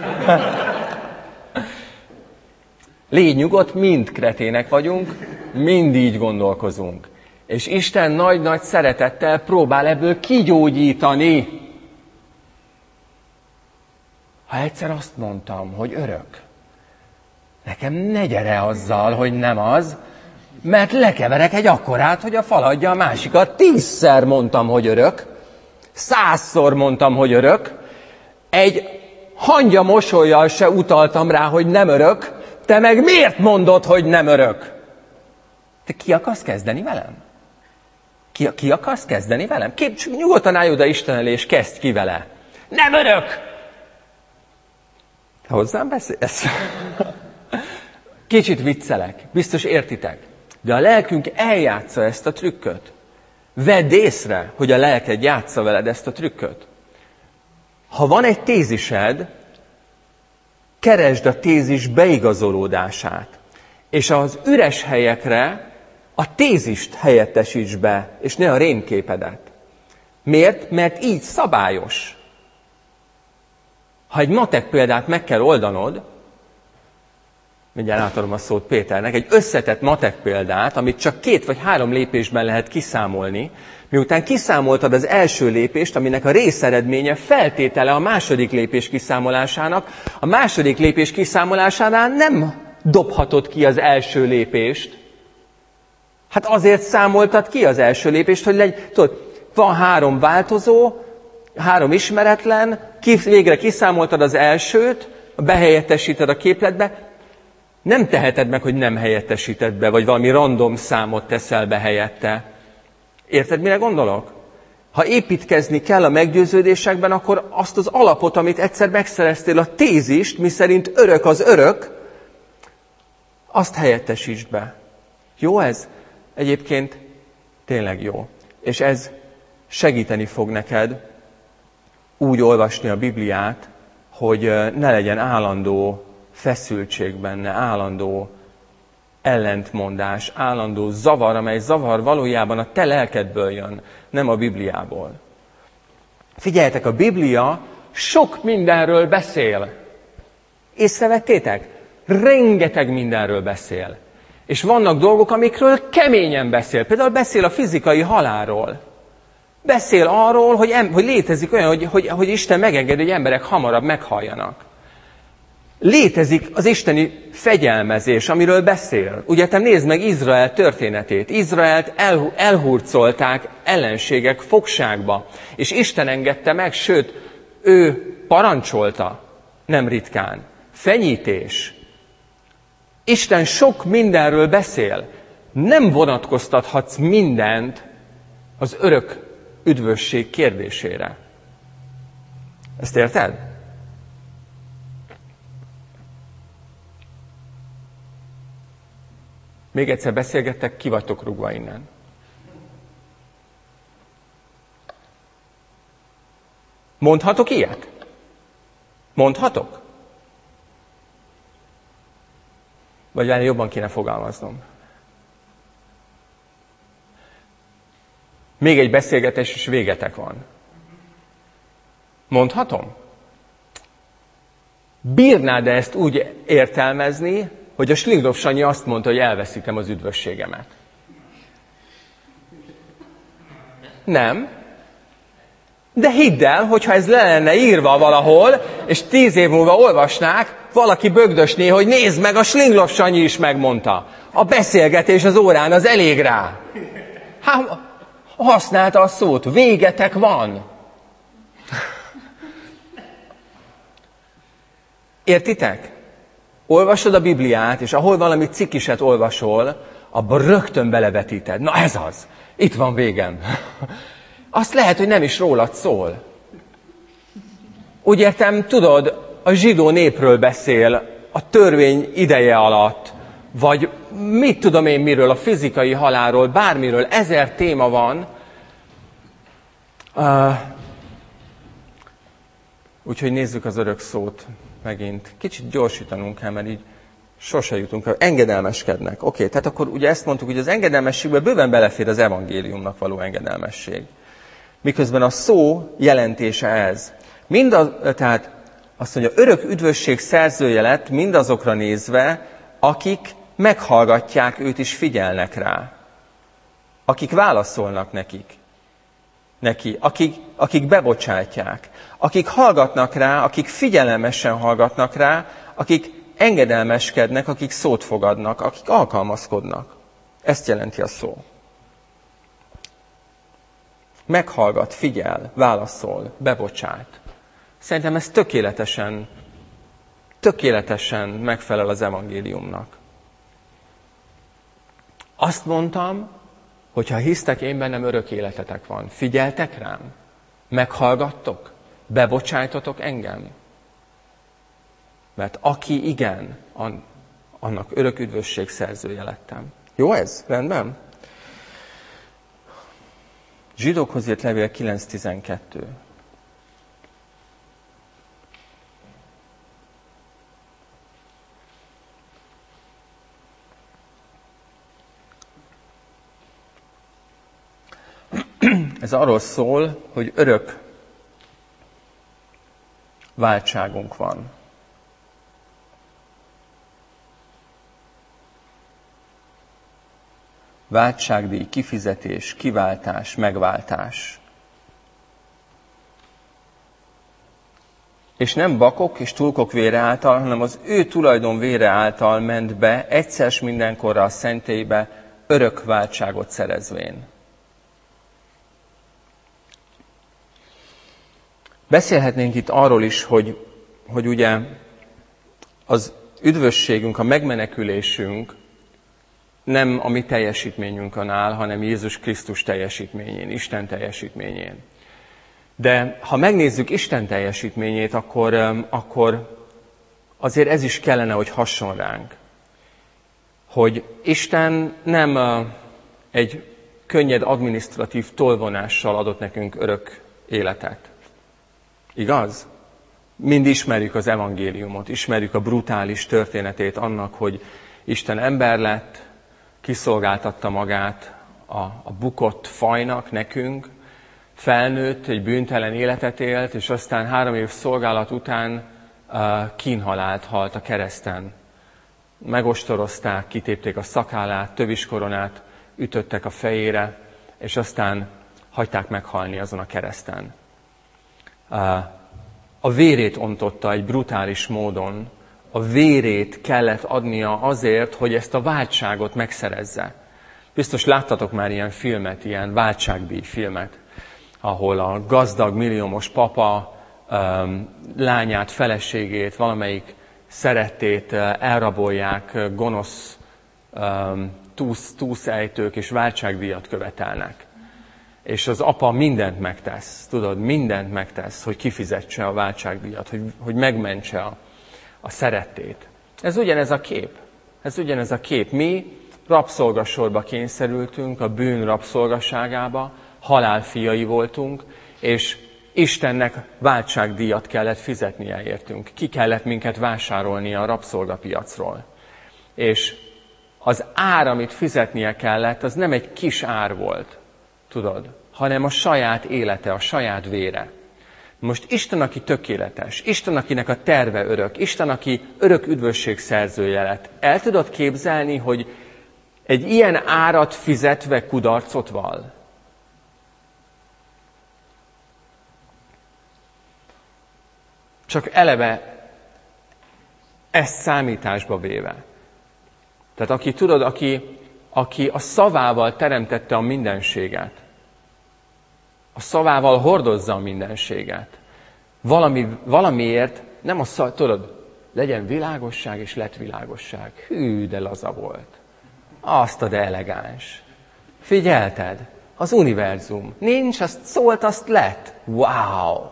Légy nyugodt, mind kretének vagyunk, mind így gondolkozunk. És Isten nagy-nagy szeretettel próbál ebből kigyógyítani. Ha egyszer azt mondtam, hogy örök, nekem ne gyere azzal, hogy nem az, mert lekeverek egy akkorát, hogy a fal adja a másikat. Tízszer mondtam, hogy örök, százszor mondtam, hogy örök, egy hangya mosollyal se utaltam rá, hogy nem örök, te meg miért mondod, hogy nem örök? Te ki akarsz kezdeni velem? Ki, ki akarsz kezdeni velem? Kép, nyugodtan állj oda Isten elé, és kezdj ki vele. Nem örök! Te hozzám beszélsz? Kicsit viccelek, biztos értitek. De a lelkünk eljátsza ezt a trükköt. Vedd észre, hogy a lelked játsza veled ezt a trükköt. Ha van egy tézised, keresd a tézis beigazolódását, és az üres helyekre a tézist helyettesíts be, és ne a rémképedet. Miért? Mert így szabályos. Ha egy matek példát meg kell oldanod, mindjárt átadom a szót Péternek, egy összetett matek példát, amit csak két vagy három lépésben lehet kiszámolni, miután kiszámoltad az első lépést, aminek a részeredménye feltétele a második lépés kiszámolásának, a második lépés kiszámolásánál nem dobhatod ki az első lépést. Hát azért számoltad ki az első lépést, hogy legy, tudod, van három változó, három ismeretlen, ki, végre kiszámoltad az elsőt, behelyettesíted a képletbe, nem teheted meg, hogy nem helyettesíted be, vagy valami random számot teszel be helyette. Érted, mire gondolok? Ha építkezni kell a meggyőződésekben, akkor azt az alapot, amit egyszer megszereztél, a tézist, miszerint örök az örök, azt helyettesítsd be. Jó ez? Egyébként tényleg jó. És ez segíteni fog neked úgy olvasni a Bibliát, hogy ne legyen állandó feszültség benne, állandó ellentmondás, állandó zavar, amely zavar valójában a te lelkedből jön, nem a Bibliából. Figyeljetek, a Biblia sok mindenről beszél. Észrevettétek? Rengeteg mindenről beszél. És vannak dolgok, amikről keményen beszél. Például beszél a fizikai halálról. Beszél arról, hogy, em, hogy létezik olyan, hogy, hogy, hogy Isten megengedi, hogy emberek hamarabb meghalljanak. Létezik az isteni fegyelmezés, amiről beszél. Ugye te nézd meg Izrael történetét. Izraelt el, elhurcolták ellenségek fogságba. És Isten engedte meg, sőt, ő parancsolta, nem ritkán. Fenyítés. Isten sok mindenről beszél. nem vonatkoztathatsz mindent az örök üdvösség kérdésére. Ezt érted? Még egyszer beszélgettek, ki vagytok rúgva innen. Mondhatok ilyet? Mondhatok? Vagy ennél jobban kéne fogalmaznom? Még egy beszélgetés, és végetek van. Mondhatom? Bírnád-e ezt úgy értelmezni, hogy a Slingrov Sanyi azt mondta, hogy elveszítem az üdvösségemet? Nem. De hidd el, hogyha ez le lenne írva valahol, és tíz év múlva olvasnák, valaki bögdösné, hogy nézd meg, a Slingrov Sanyi is megmondta. A beszélgetés az órán az elég rá. Hát, használta a szót, végetek van. Értitek? Olvasod a Bibliát, és ahol valami cikiset olvasol, abban rögtön belevetíted. Na ez az, itt van végem. Azt lehet, hogy nem is rólad szól. Úgy értem, tudod, a zsidó népről beszél a törvény ideje alatt, vagy mit tudom én miről, a fizikai halálról, bármiről, ezer téma van. Uh, úgyhogy nézzük az örök szót megint. Kicsit gyorsítanunk kell, mert így sose jutunk el. Engedelmeskednek. Oké, okay, tehát akkor ugye ezt mondtuk, hogy az engedelmességbe bőven belefér az evangéliumnak való engedelmesség. Miközben a szó jelentése ez. Mindaz, tehát azt mondja, örök üdvösség szerzője lett mindazokra nézve, akik meghallgatják őt és figyelnek rá. Akik válaszolnak nekik. Neki, akik, akik bebocsátják. Akik hallgatnak rá, akik figyelmesen hallgatnak rá, akik engedelmeskednek, akik szót fogadnak, akik alkalmazkodnak. Ezt jelenti a szó. Meghallgat, figyel, válaszol, bebocsát. Szerintem ez tökéletesen, tökéletesen megfelel az evangéliumnak. Azt mondtam, hogy ha hisztek én bennem, örök életetek van. Figyeltek rám? Meghallgattok? Bebocsájtotok engem? Mert aki igen, annak örök üdvösség szerzője lettem. Jó ez? Rendben? Zsidókhoz írt levél kilenc tizenkettő. Ez arról szól, hogy örök váltságunk van. Váltságdíj, kifizetés, kiváltás, megváltás. És nem bakok és tulkok vére által, hanem az ő tulajdon vére által ment be egyszer s mindenkorra a szentélybe, örök váltságot szerezvén. Beszélhetnénk itt arról is, hogy, hogy ugye az üdvösségünk, a megmenekülésünk nem a mi teljesítményünkön áll, hanem Jézus Krisztus teljesítményén, Isten teljesítményén. De ha megnézzük Isten teljesítményét, akkor, akkor azért ez is kellene, hogy hasson ránk. Hogy Isten nem egy könnyed adminisztratív tolvonással adott nekünk örök életet. Igaz? Mind ismerjük az evangéliumot, ismerjük a brutális történetét annak, hogy Isten ember lett, kiszolgáltatta magát a, a bukott fajnak, nekünk, felnőtt, egy bűntelen életet élt, és aztán három év szolgálat után uh, kínhalált halt a kereszten. Megostorozták, kitépték a szakállát, töviskoronát ütöttek a fejére, és aztán hagyták meghalni azon a kereszten. Uh, a vérét ontotta egy brutális módon, a vérét kellett adnia azért, hogy ezt a váltságot megszerezze. Biztos láttatok már ilyen filmet, ilyen váltságdíj filmet, ahol a gazdag, milliómos papa um, lányát, feleségét, valamelyik szerettét uh, elrabolják uh, gonosz um, túsz, túszejtők és váltságdíjat követelnek. És az apa mindent megtesz, tudod, mindent megtesz, hogy kifizetse a váltságdíjat, hogy, hogy megmentse a, a szerettét. Ez ugyanez a kép. Ez ugyanez a kép. Mi rabszolgasorba kényszerültünk, a bűn rabszolgaságába, halál fiai voltunk, és Istennek váltságdíjat kellett fizetnie értünk. Ki kellett minket vásárolnia a rabszolgapiacról. És az ár, amit fizetnie kellett, az nem egy kis ár volt, tudod, hanem a saját élete, a saját vére. Most Isten, aki tökéletes, Isten, akinek a terve örök, Isten, aki örök üdvösség szerzője lett, el tudod képzelni, hogy egy ilyen árat fizetve kudarcot vall? Csak eleve ezt számításba véve. Tehát aki, tudod, aki, aki a szavával teremtette a mindenséget, a szavával hordozza a mindenséget, valami, valamiért nem a szav, tudod, legyen világosság, és lett világosság. Hű, de laza volt. Azt a de elegáns. Figyelted? Az univerzum. Nincs, azt szólt, azt lett. Wow!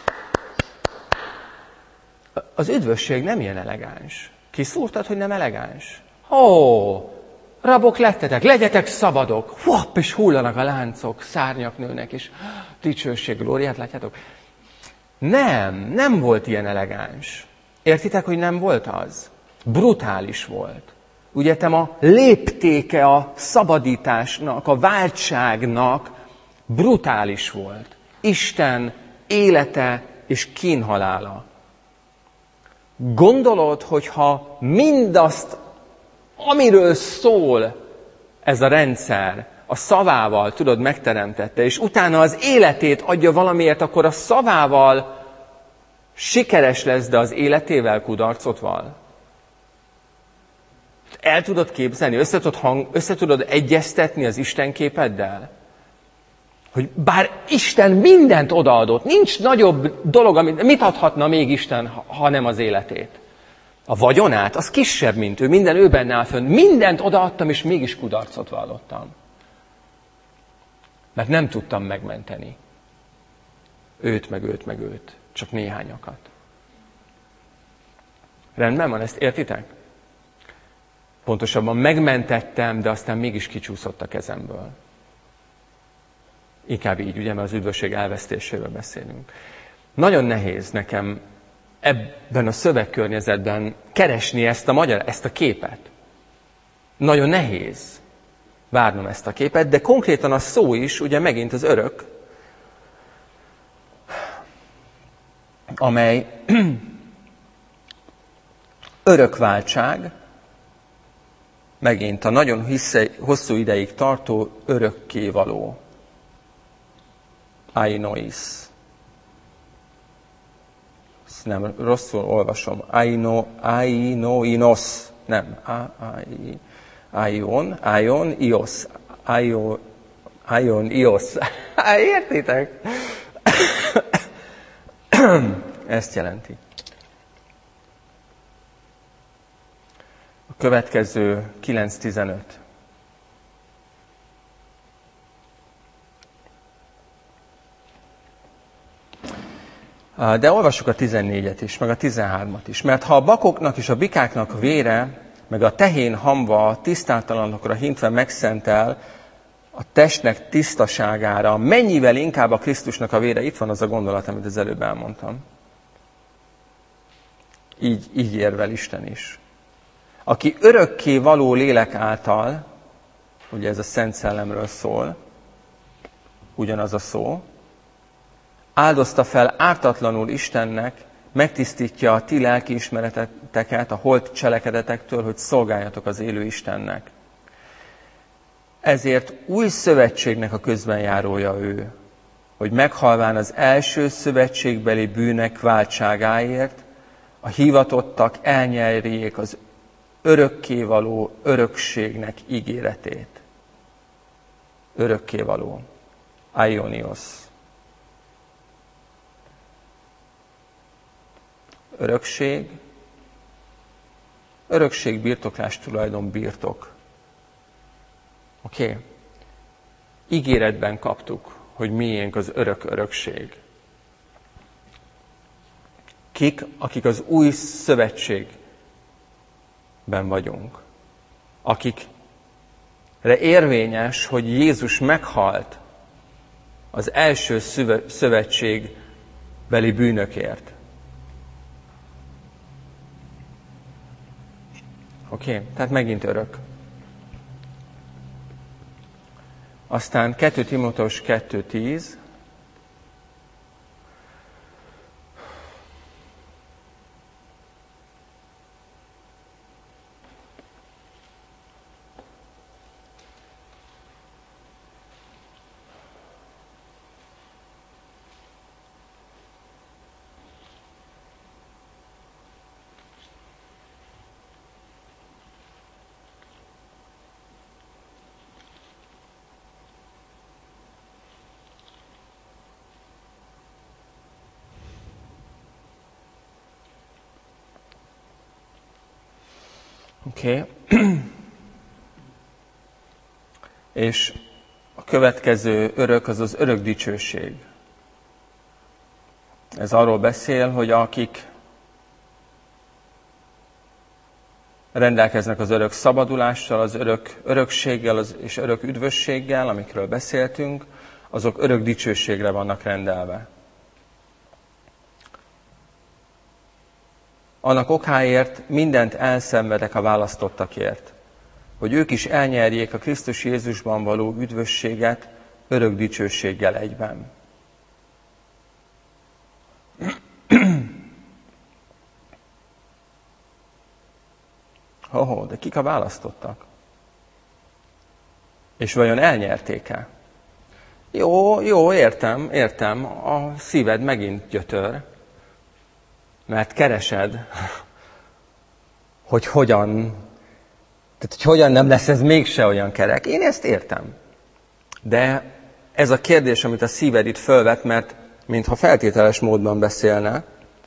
Az üdvösség nem ilyen elegáns. Kiszúrtad, hogy nem elegáns? Ó, rabok lettetek, legyetek szabadok. Hopp, és hullanak a láncok, szárnyak nőnek, és dicsőség, glóriát látjátok. Nem, nem volt ilyen elegáns. Értitek, hogy nem volt az? Brutális volt. Ugye te a léptéke a szabadításnak, a váltságnak brutális volt. Isten élete és kínhalála. Gondolod, hogyha mindazt, amiről szól ez a rendszer, a szavával, tudod, megteremtette, és utána az életét adja valamiért, akkor a szavával sikeres lesz, de az életével kudarcot vall? El tudod képzelni, össze tudod, hang, össze tudod egyeztetni az Isten képeddel? Hogy bár Isten mindent odaadott, nincs nagyobb dolog, amit, mit adhatna még Isten, ha nem az életét? A vagyonát, az kisebb, mint ő, minden ő benne áll fönn. Mindent odaadtam, és mégis kudarcot vallottam. Mert nem tudtam megmenteni. Őt, meg őt, meg őt. Csak néhányakat. Rendben van, ezt értitek? Pontosabban megmentettem, de aztán mégis kicsúszott a kezemből. Inkább így, ugye, mert az üdvösség elvesztéséről beszélünk. Nagyon nehéz nekem ebben a szövegkörnyezetben keresni ezt a magyar, ezt a képet. Nagyon nehéz várnom ezt a képet, de konkrétan a szó is, ugye megint az örök, amely örökváltság, megint a nagyon hisze, hosszú ideig tartó örökkévaló. Ainois. Ezt nem, rosszul olvasom. Aino, ainoinos. Nem. Aion, aion, ios. Aion, aion, ios. Értitek? Ezt jelenti. A következő kilenc tizenöt. De olvassuk a tizennégyet is, meg a tizenhármat is. Mert ha a bakoknak és a bikáknak vére, meg a tehén hamva a tisztátalanokra hintve megszentel a testnek tisztaságára, mennyivel inkább a Krisztusnak a vére, itt van az a gondolat, amit az előbb elmondtam. Így, így érvel Isten is. Aki örökké való lélek által, ugye ez a Szent Szellemről szól, ugyanaz a szó, áldozta fel ártatlanul Istennek, megtisztítja a ti lelkiismereteteket a holt cselekedetektől, hogy szolgáljatok az élő Istennek. Ezért új szövetségnek a közbenjárója ő, hogy meghalván az első szövetségbeli bűnek váltságáért, a hivatottak elnyerjék az örökkévaló örökségnek ígéretét. Örökkévaló. Aionios. Örökség. Örökség, birtoklás, tulajdon, birtok. Oké? Okay? Ígéretben kaptuk, hogy miénk az örök örökség. Kik, akik az új szövetségben vagyunk, akikre érvényes, hogy Jézus meghalt az első szövetségbeli bűnökért. Oké? Okay? Tehát megint örök. Aztán kettő Timóteus kettő tíz. Oké. Okay. És a következő örök az az örök dicsőség. Ez arról beszél, hogy akik rendelkeznek az örök szabadulással, az örök örökséggel az, és örök üdvösséggel, amikről beszéltünk, azok örök dicsőségre vannak rendelve. Annak okáért mindent elszenvedek a választottakért, hogy ők is elnyerjék a Krisztus Jézusban való üdvösséget örök dicsőséggel egyben. Hoho, de kik a választottak? És vajon elnyerték-e? Jó, jó, értem, értem, a szíved megint gyötör, mert keresed, hogy hogyan, tehát hogy hogyan nem lesz ez mégse olyan kerek. Én ezt értem. De ez a kérdés, amit a szíved itt fölvet, mert mintha feltételes módban beszélne,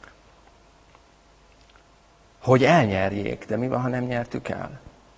hogy elnyerjék, de mi van, ha nem nyertük el?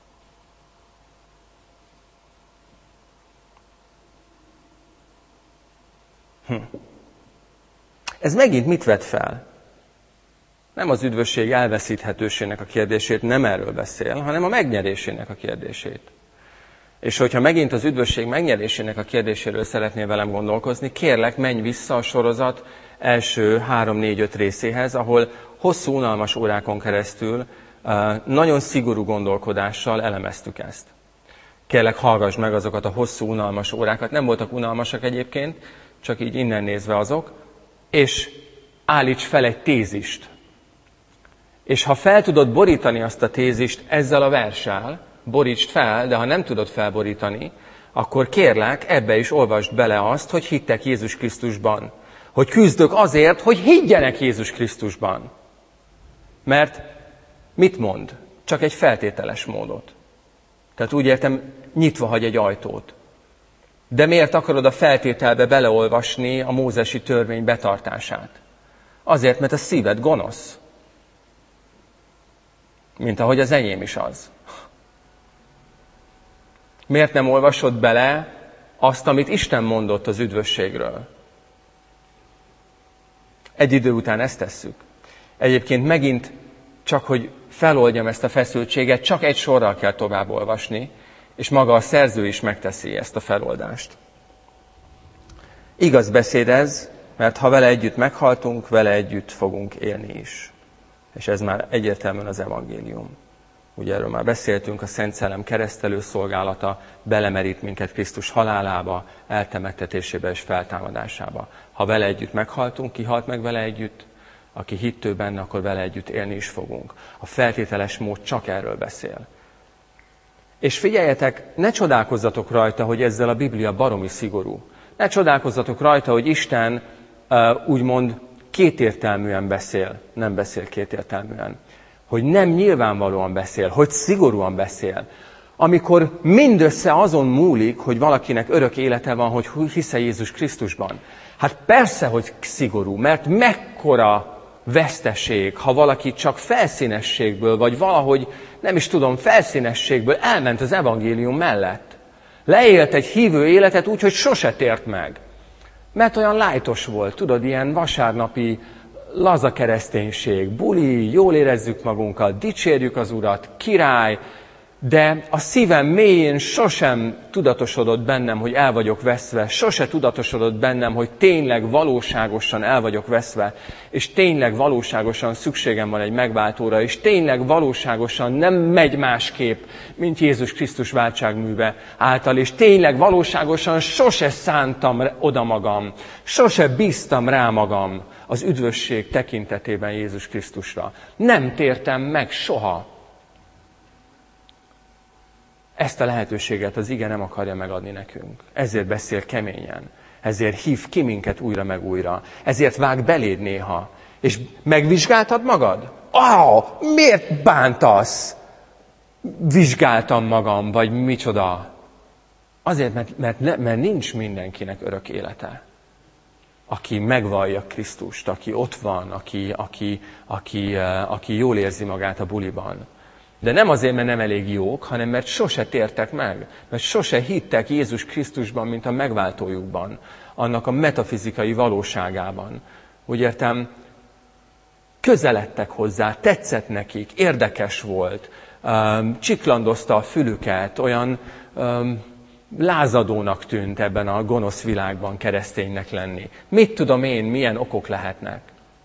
Hm. Ez megint mit vet fel? Nem az üdvösség elveszíthetőségének a kérdését, nem erről beszél, hanem a megnyerésének a kérdését. És hogyha megint az üdvösség megnyerésének a kérdéséről szeretnél velem gondolkozni, kérlek, menj vissza a sorozat első három, négy, öt részéhez, ahol hosszú, unalmas órákon keresztül nagyon szigorú gondolkodással elemeztük ezt. Kérlek, hallgass meg azokat a hosszú, unalmas órákat. Nem voltak unalmasak egyébként, csak így innen nézve azok, és állíts fel egy tézist. És ha fel tudod borítani azt a tézist ezzel a verssel, borítsd fel, de ha nem tudod felborítani, akkor kérlek, ebbe is olvasd bele azt, hogy hittek Jézus Krisztusban. Hogy küzdök azért, hogy higgyenek Jézus Krisztusban. Mert mit mond? Csak egy feltételes módot. Tehát úgy értem, nyitva hagy egy ajtót. De miért akarod a feltételbe beleolvasni a mózesi törvény betartását? Azért, mert a szíved gonosz. Mint ahogy az enyém is az. Miért nem olvasod bele azt, amit Isten mondott az üdvösségről? Egy idő után ezt tesszük. Egyébként megint, csak hogy feloldjam ezt a feszültséget, csak egy sorral kell tovább olvasni, és maga a szerző is megteszi ezt a feloldást. Igaz beszéd ez, mert ha vele együtt meghaltunk, vele együtt fogunk élni is. És ez már egyértelműen az evangélium. Ugye erről már beszéltünk, a Szent Szellem keresztelő szolgálata belemerít minket Krisztus halálába, eltemettetésébe és feltámadásába. Ha vele együtt meghaltunk, ki halt meg vele együtt? Aki hittő benne, akkor vele együtt élni is fogunk. A feltételes mód csak erről beszél. És figyeljetek, ne csodálkozzatok rajta, hogy ezzel a Biblia baromi szigorú. Ne csodálkozzatok rajta, hogy Isten uh, úgymond kétértelműen beszél, nem beszél kétértelműen. Hogy nem nyilvánvalóan beszél, hogy szigorúan beszél. Amikor mindössze azon múlik, hogy valakinek örök élete van, hogy hisz-e Jézus Krisztusban. Hát persze, hogy szigorú, mert mekkora veszteség, ha valaki csak felszínességből, vagy valahogy, nem is tudom, felszínességből elment az evangélium mellett. Leélt egy hívő életet úgy, hogy sose tért meg. Mert olyan lájtos volt, tudod, ilyen vasárnapi laza kereszténység, buli, jól érezzük magunkat, dicsérjük az Urat, király, de a szívem mélyén sosem tudatosodott bennem, hogy el vagyok veszve, sose tudatosodott bennem, hogy tényleg valóságosan el vagyok veszve, és tényleg valóságosan szükségem van egy megváltóra, és tényleg valóságosan nem megy másképp, mint Jézus Krisztus váltságműve által, és tényleg valóságosan sose szántam oda magam, sose bíztam rá magam az üdvösség tekintetében Jézus Krisztusra. Nem tértem meg soha. Ezt a lehetőséget az ige nem akarja megadni nekünk. Ezért beszél keményen. Ezért hív ki minket újra meg újra. Ezért vág beléd néha. És megvizsgáltad magad? Ah, miért bántasz? Vizsgáltam magam, vagy micsoda? Azért, mert, mert, ne, mert nincs mindenkinek örök élete. Aki megvallja Krisztust, aki ott van, aki, aki, aki, aki jól érzi magát a buliban. De nem azért, mert nem elég jók, hanem mert sose tértek meg, mert sose hittek Jézus Krisztusban, mint a megváltójukban, annak a metafizikai valóságában. Úgy értem, közeledtek hozzá, tetszett nekik, érdekes volt, csiklandozta a fülüket, olyan lázadónak tűnt ebben a gonosz világban kereszténynek lenni. Mit tudom én, milyen okok lehetnek?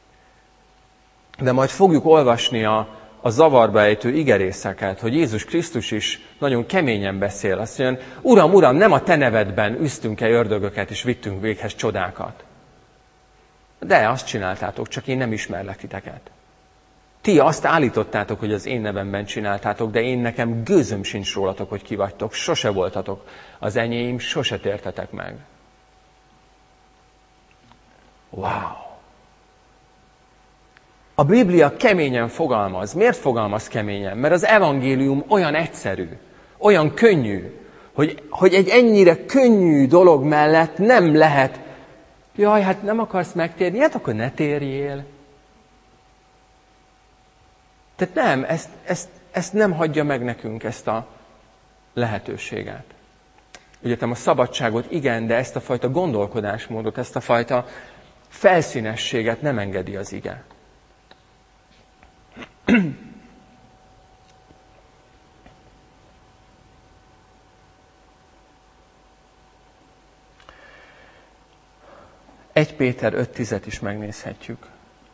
De majd fogjuk olvasni a a zavarba ejtő igerészeket, hogy Jézus Krisztus is nagyon keményen beszél. Azt mondja, Uram, Uram, nem a te nevedben üztünk-e ördögöket, és vittünk véghez csodákat. De azt csináltátok, csak én nem ismerlek titeket. Ti azt állítottátok, hogy az én nevemben csináltátok, de én nekem gőzöm sincs rólatok, hogy ki vagytok. Sose voltatok az enyém, sose tértetek meg. Wow! A Biblia keményen fogalmaz. Miért fogalmaz keményen? Mert az evangélium olyan egyszerű, olyan könnyű, hogy, hogy egy ennyire könnyű dolog mellett nem lehet, jaj, hát nem akarsz megtérni, hát akkor ne térjél. Tehát nem, ezt, ezt, ezt nem hagyja meg nekünk, ezt a lehetőséget. Ugye a szabadságot igen, de ezt a fajta gondolkodásmódot, ezt a fajta felszínességet nem engedi az ige. egy Péter öt tízet is megnézhetjük.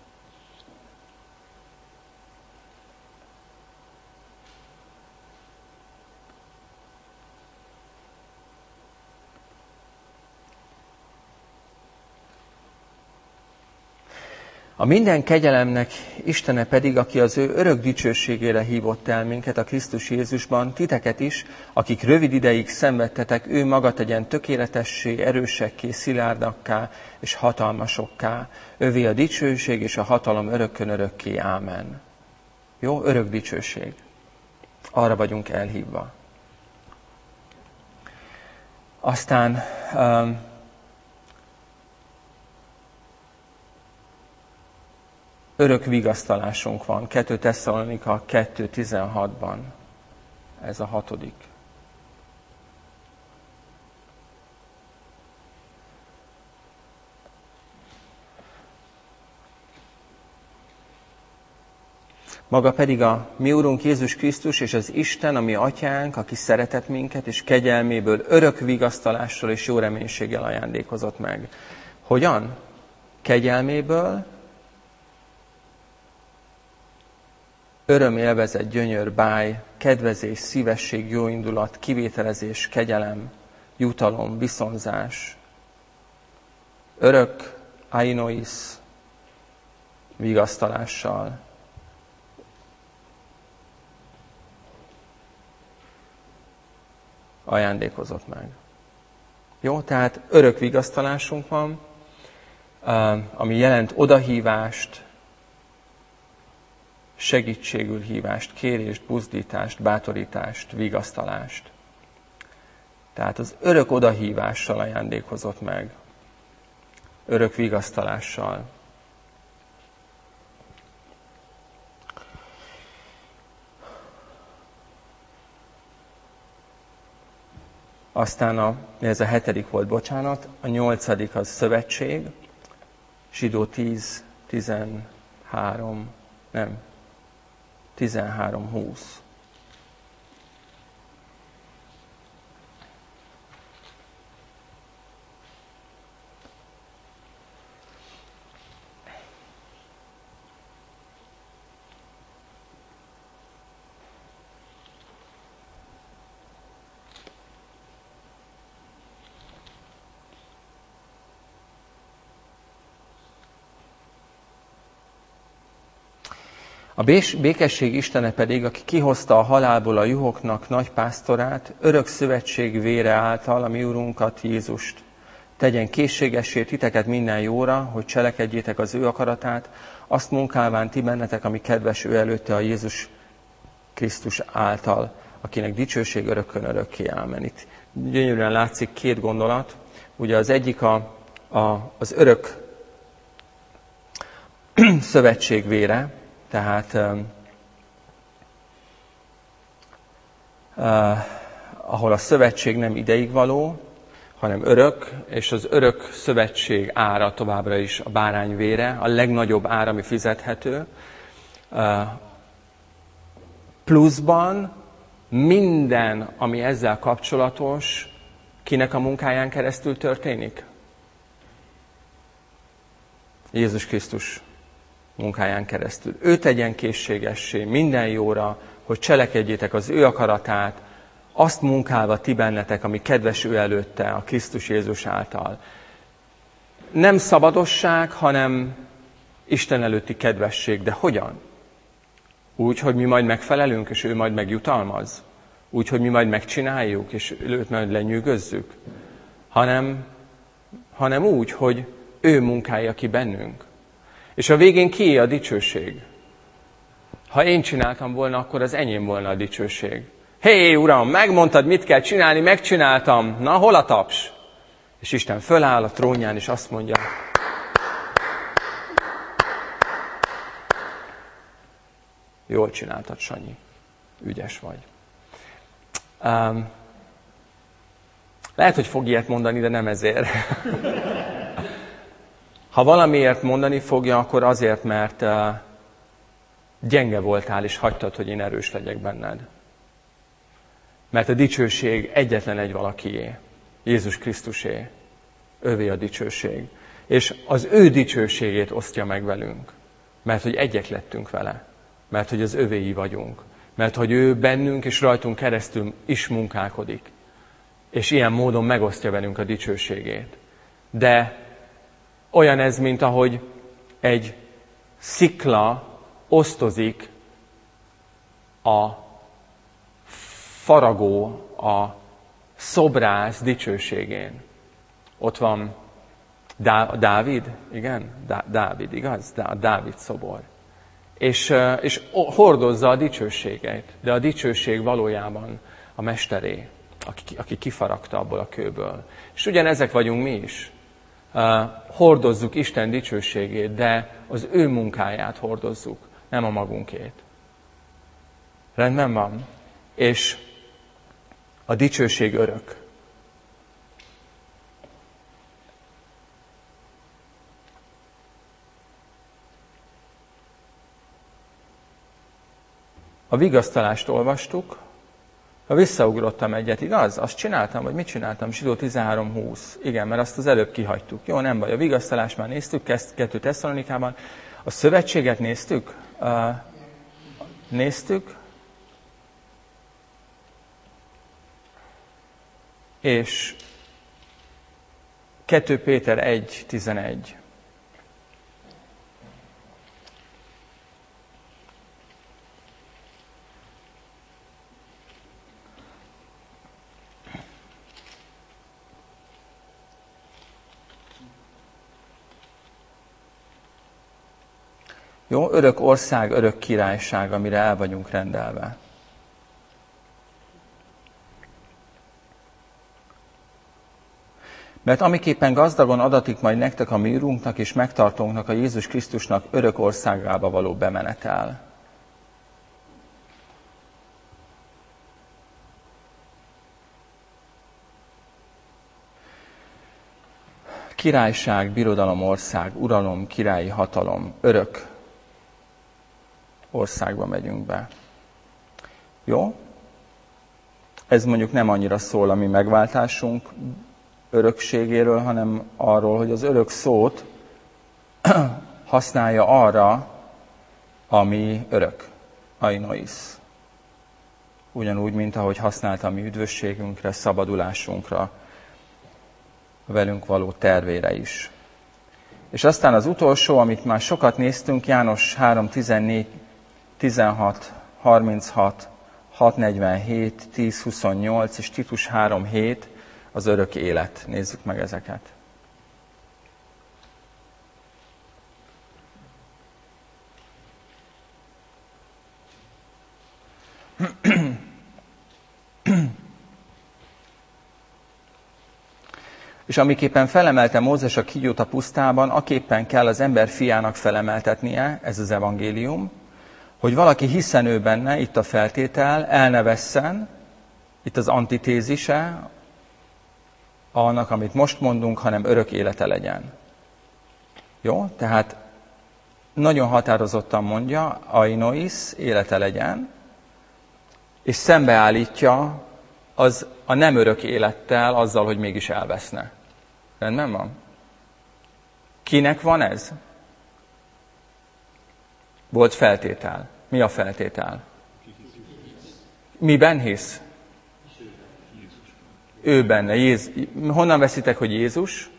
A minden kegyelemnek Istene pedig, aki az ő örök dicsőségére hívott el minket a Krisztus Jézusban, titeket is, akik rövid ideig szenvedtetek, ő maga tegyen tökéletessé, erősekké, szilárdakká és hatalmasokká. Övé a dicsőség és a hatalom örökkön örökké. Ámen. Jó? Örök dicsőség. Arra vagyunk elhívva. Aztán Um, örök vigasztalásunk van. kettő Tesszalonika kettő tizenhatban. Ez a hatodik. Maga pedig a mi Úrunk Jézus Krisztus és az Isten, a mi Atyánk, aki szeretett minket, és kegyelméből örök vigasztalással és jó reménységgel ajándékozott meg. Hogyan? Kegyelméből, öröm, élvezet, gyönyör, báj, kedvezés, szívesség, jóindulat, kivételezés, kegyelem, jutalom, viszonzás, örök, ainois, vigasztalással. Ajándékozott meg. Jó, tehát örök vigasztalásunk van, ami jelent odahívást, segítségül hívást, kérést, buzdítást, bátorítást, vigasztalást. Tehát az örök odahívással ajándékozott meg. Örök vigasztalással. aztán a, ez a hetedik volt, bocsánat, a nyolcadik az szövetség, Zsidó tíz, tizenhárom, nem, tizenhárom, húsz. A békesség Istene pedig, aki kihozta a halálból a juhoknak nagy pásztorát, örök szövetség vére által, a mi Urunkat, Jézust, tegyen készségessé titeket minden jóra, hogy cselekedjétek az ő akaratát, azt munkálván ti bennetek, ami kedves ő előtte a Jézus Krisztus által, akinek dicsőség örökkön örökké ámen. Itt gyönyörűen látszik két gondolat. Ugye az egyik a, a, az örök szövetség vére, tehát uh, uh, ahol a szövetség nem ideigvaló, hanem örök, és az örök szövetség ára továbbra is a bárány vére, a legnagyobb ár, ami fizethető. Uh, pluszban minden, ami ezzel kapcsolatos, kinek a munkáján keresztül történik? Jézus Krisztus munkáján keresztül. Ő tegyen készségessé minden jóra, hogy cselekedjétek az ő akaratát, azt munkálva ti bennetek, ami kedves ő előtte, a Krisztus Jézus által. Nem szabadosság, hanem Isten előtti kedvesség. De hogyan? Úgy, hogy mi majd megfelelünk, és ő majd megjutalmaz. Úgy, hogy mi majd megcsináljuk, és őt majd lenyűgözzük. Hanem, hanem úgy, hogy ő munkálja ki bennünk. És a végén kié a dicsőség? Ha én csináltam volna, akkor az enyém volna a dicsőség. Hé, Uram, megmondtad, mit kell csinálni, megcsináltam. Na, hol a taps? És Isten föláll a trónján, és azt mondja, jól csináltad, Sanyi. Ügyes vagy. Um, lehet, hogy fog ilyet mondani, de nem ezért. Ha valamiért mondani fogja, akkor azért, mert uh, gyenge voltál, és hagytad, hogy én erős legyek benned. Mert a dicsőség egyetlen egy valakié. Jézus Krisztusé. Ővé a dicsőség. És az ő dicsőségét osztja meg velünk. Mert hogy egyek lettünk vele. Mert hogy az övéi vagyunk. Mert hogy ő bennünk és rajtunk keresztül is munkálkodik. És ilyen módon megosztja velünk a dicsőségét. De olyan ez, mint ahogy egy szikla osztozik a faragó, a szobrász dicsőségén. Ott van Dá- Dávid, igen? Dá- Dávid, igaz? Dá- Dávid szobor. És, és hordozza a dicsőségét, de a dicsőség valójában a mesteré, aki, aki kifaragta abból a kőből. És ugyanezek vagyunk mi is. Uh, hordozzuk Isten dicsőségét, de az ő munkáját hordozzuk, nem a magunkét. Rendben van? És a dicsőség örök. A vigasztalást olvastuk, ha visszaugrottam egyet, igaz? Azt csináltam, vagy mit csináltam? Zsidó tizenhárom húsz. Igen, mert azt az előbb kihagytuk. Jó, nem baj. A vigasztalást már néztük, kettő Tesszalonikában. A szövetséget néztük? Uh, néztük. És kettő Péter egy tizenegy. Jó, örök ország, örök királyság, amire el vagyunk rendelve. Mert amiképpen gazdagon adatik majd nektek a mi Urunknak és megtartónknak, a Jézus Krisztusnak örök országába való bemenetel. királyság, birodalom, ország, uralom, királyi hatalom, örök országba megyünk be. Jó? Ez mondjuk nem annyira szól a mi megváltásunk örökségéről, hanem arról, hogy az örök szót használja arra, ami örök, ainois. Ugyanúgy, mint ahogy használta a mi üdvösségünkre, szabadulásunkra, a velünk való tervére is. És aztán az utolsó, amit már sokat néztünk, János három tizennégy, tizenhat, harminchat, hat negyvenhét, tíz huszonnyolc és Titus három hét, az örök élet. Nézzük meg ezeket. És amiképpen felemelte Mózes a kígyót a pusztában, aképpen kell az ember fiának felemeltetnie, ez az evangélium, hogy valaki hiszen ő benne, itt a feltétel, el ne vesszen, itt az antitézise annak, amit most mondunk, hanem örök élete legyen. Jó? Tehát nagyon határozottan mondja, ainois, élete legyen, és szembeállítja az a nem örök élettel azzal, hogy mégis elveszne. Rendben van? Kinek van ez? Volt feltétel. Mi a feltétel? Miben hisz? Ő benne. Jézus. Honnan veszitek, hogy Jézus?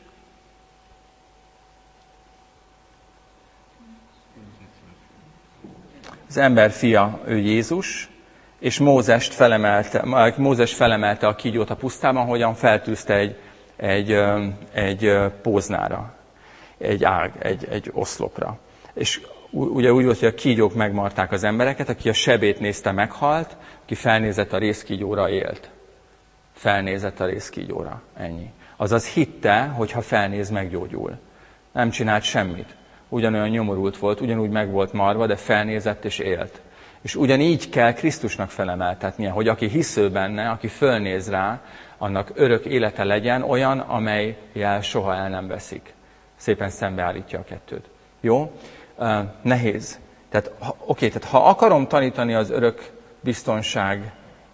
Az ember fia, ő Jézus, és Mózest felemelte, Mózes felemelte a kígyót a pusztában, hogyan feltűzte egy, egy, egy póznára, egy ág, egy, egy oszlopra. És ugye úgy volt, hogy a kígyók megmarták az embereket, aki a sebét nézte, meghalt, aki felnézett a rézkígyóra, élt. Felnézett a rézkígyóra, ennyi. Azaz hitte, hogy ha felnéz, meggyógyul. Nem csinált semmit. Ugyanolyan nyomorult volt, ugyanúgy meg volt marva, de felnézett és élt. És ugyanígy kell Krisztusnak felemeltetnie, hogy aki hisző benne, aki fölnéz rá, annak örök élete legyen olyan, amelyel soha el nem veszik. Szépen szembeállítja a kettőt. Jó? Uh, nehéz. Tehát, ha, oké, tehát ha akarom tanítani az örök biztonság,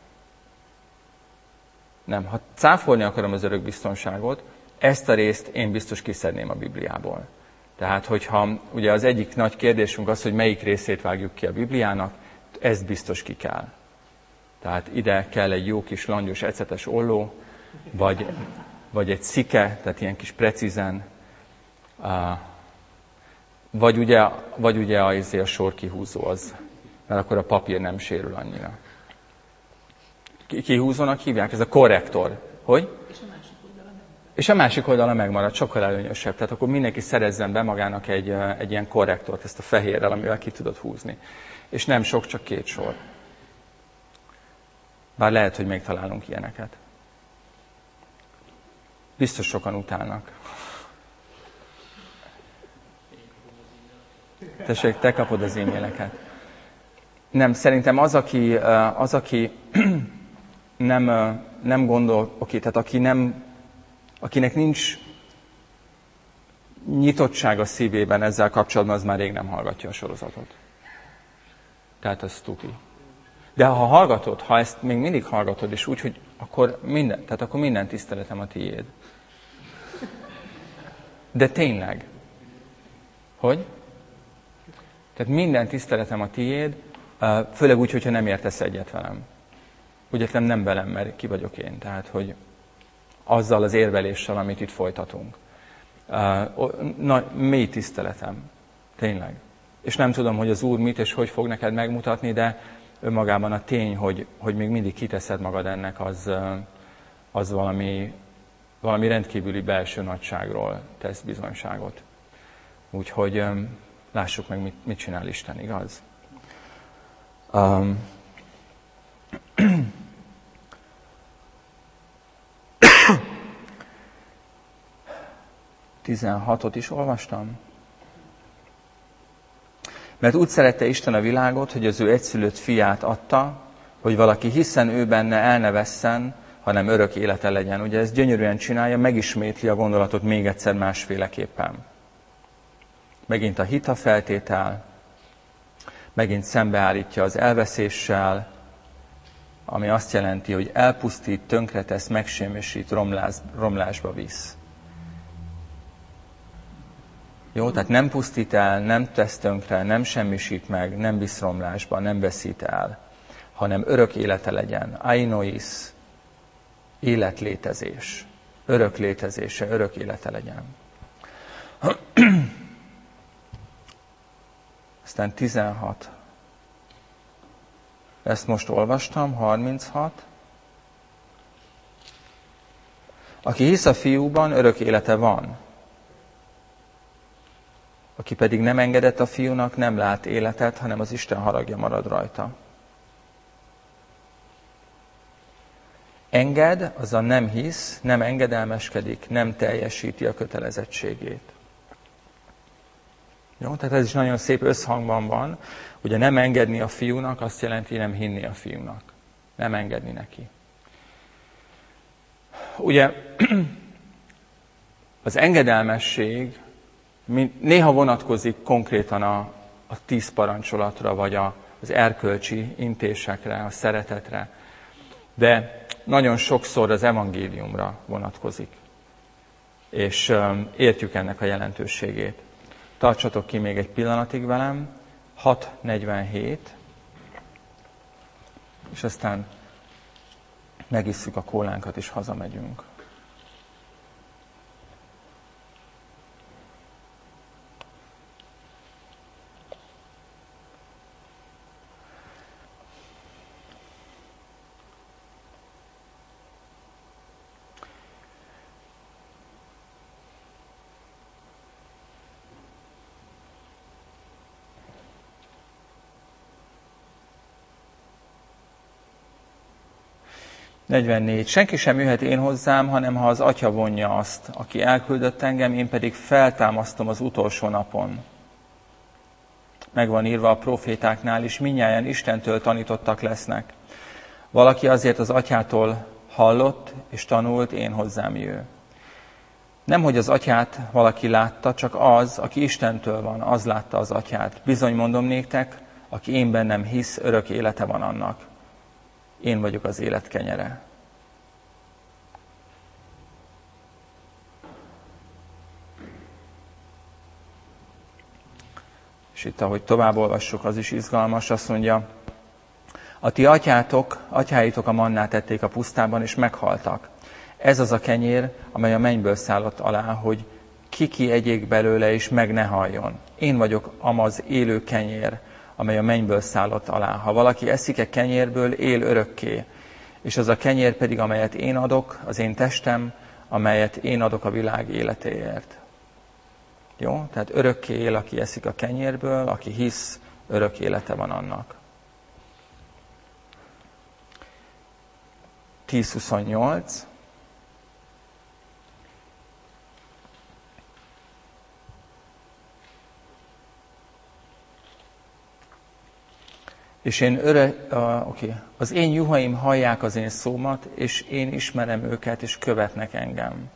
nem, ha cáfolni akarom az örök biztonságot, ezt a részt én biztos kiszedném a Bibliából. Tehát, hogyha ugye az egyik nagy kérdésünk az, hogy melyik részét vágjuk ki a Bibliának, ezt biztos ki kell. Tehát ide kell egy jó kis langyos, ecetes olló, vagy, vagy egy szike, tehát ilyen kis precízen, uh, vagy ugye, vagy ugye a, a sorkihúzó az, mert akkor a papír nem sérül annyira. Kihúzónak hívják? Ez a korrektor. Hogy? És a másik oldala megmarad. És a másik oldala megmarad, sokkal előnyösebb. Tehát akkor mindenki szerezzen be magának egy, egy ilyen korrektort, ezt a fehérrel, amivel ki tudod húzni. És nem sok, csak két sor. Bár lehet, hogy még találunk ilyeneket. Biztos sokan utálnak. Tessék, te kapod az e-maileket. Nem, szerintem az, aki, az, aki nem, nem gondol, oké, tehát aki nem, akinek nincs nyitottság a szívében ezzel kapcsolatban, az már rég nem hallgatja a sorozatot. Tehát az tuti. De ha hallgatod, ha ezt még mindig hallgatod, és úgy, hogy akkor minden, tehát akkor minden tiszteletem a tiéd. De tényleg. Hogy? Tehát minden tiszteletem a tiéd, főleg úgy, hogyha nem értesz egyet velem. Úgy nem, nem velem, mert ki vagyok én. Tehát, hogy azzal az érveléssel, amit itt folytatunk. Na, mély tiszteletem. Tényleg. És nem tudom, hogy az Úr mit és hogy fog neked megmutatni, de önmagában a tény, hogy, hogy még mindig kiteszed magad ennek, az, az valami, valami rendkívüli belső nagyságról tesz bizonyságot. Úgyhogy lássuk meg, mit, mit csinál Isten, igaz? Um, tizenhatot is olvastam. Mert úgy szerette Isten a világot, hogy az ő egyszülött fiát adta, hogy valaki hiszen ő benne el ne vesszen, hanem örök élete legyen. Ugye ez gyönyörűen csinálja, megismétli a gondolatot még egyszer másféleképpen. Megint a hita feltétel, megint szembeállítja az elveszéssel, ami azt jelenti, hogy elpusztít, tönkretesz, megsemmisít, romlás, romlásba visz. Jó, tehát nem pusztít el, nem tesz tönkre, nem semmisít meg, nem visz romlásba, nem veszít el, hanem örök élete legyen. Ainois, életlétezés. Örök létezése, örök élete legyen. Aztán tizenhat. Ezt most olvastam, harminchat. Aki hisz a fiúban, örök élete van. Aki pedig nem engedett a fiúnak, nem lát életet, hanem az Isten haragja marad rajta. Enged, azzal nem hisz, nem engedelmeskedik, nem teljesíti a kötelezettségét. Jó, tehát ez is nagyon szép összhangban van. Ugye nem engedni a fiúnak azt jelenti, nem hinni a fiúnak. Nem engedni neki. Ugye az engedelmesség néha vonatkozik konkrétan a, a tíz parancsolatra, vagy a, az erkölcsi intésekre, a szeretetre, de nagyon sokszor az evangéliumra vonatkozik. És um, értjük ennek a jelentőségét. Tartsatok ki még egy pillanatig velem, hat negyvenhét, és aztán megisszük a kólánkat, és hazamegyünk. negyvennégy. Senki sem jöhet én hozzám, hanem ha az Atya vonja azt, aki elküldött engem, én pedig feltámasztom az utolsó napon. Meg van írva a profétáknál is, mindnyájan Istentől tanítottak lesznek. Valaki azért az Atyától hallott és tanult, én hozzám jő. Nem, hogy az Atyát valaki látta, csak az, aki Istentől van, az látta az Atyát. Bizony mondom néktek, aki én bennem hisz, örök élete van annak. Én vagyok az élet kenyere. És itt, ahogy tovább olvassuk, az is izgalmas, azt mondja, a ti atyátok, atyáitok a mannát ették a pusztában, és meghaltak. Ez az a kenyér, amely a mennyből szállott alá, hogy ki-ki egyék belőle, és meg ne haljon. Én vagyok amaz élő kenyér, amely a mennyből szállott alá. Ha valaki eszik-e kenyérből, él örökké. És az a kenyér pedig, amelyet én adok, az én testem, amelyet én adok a világ életéért. Jó? Tehát örökké él, aki eszik a kenyérből, aki hisz, örök élete van annak. tíz huszonnyolc. És én öre, uh, okay. az én juhaim hallják az én szómat, és én ismerem őket, és követnek engem.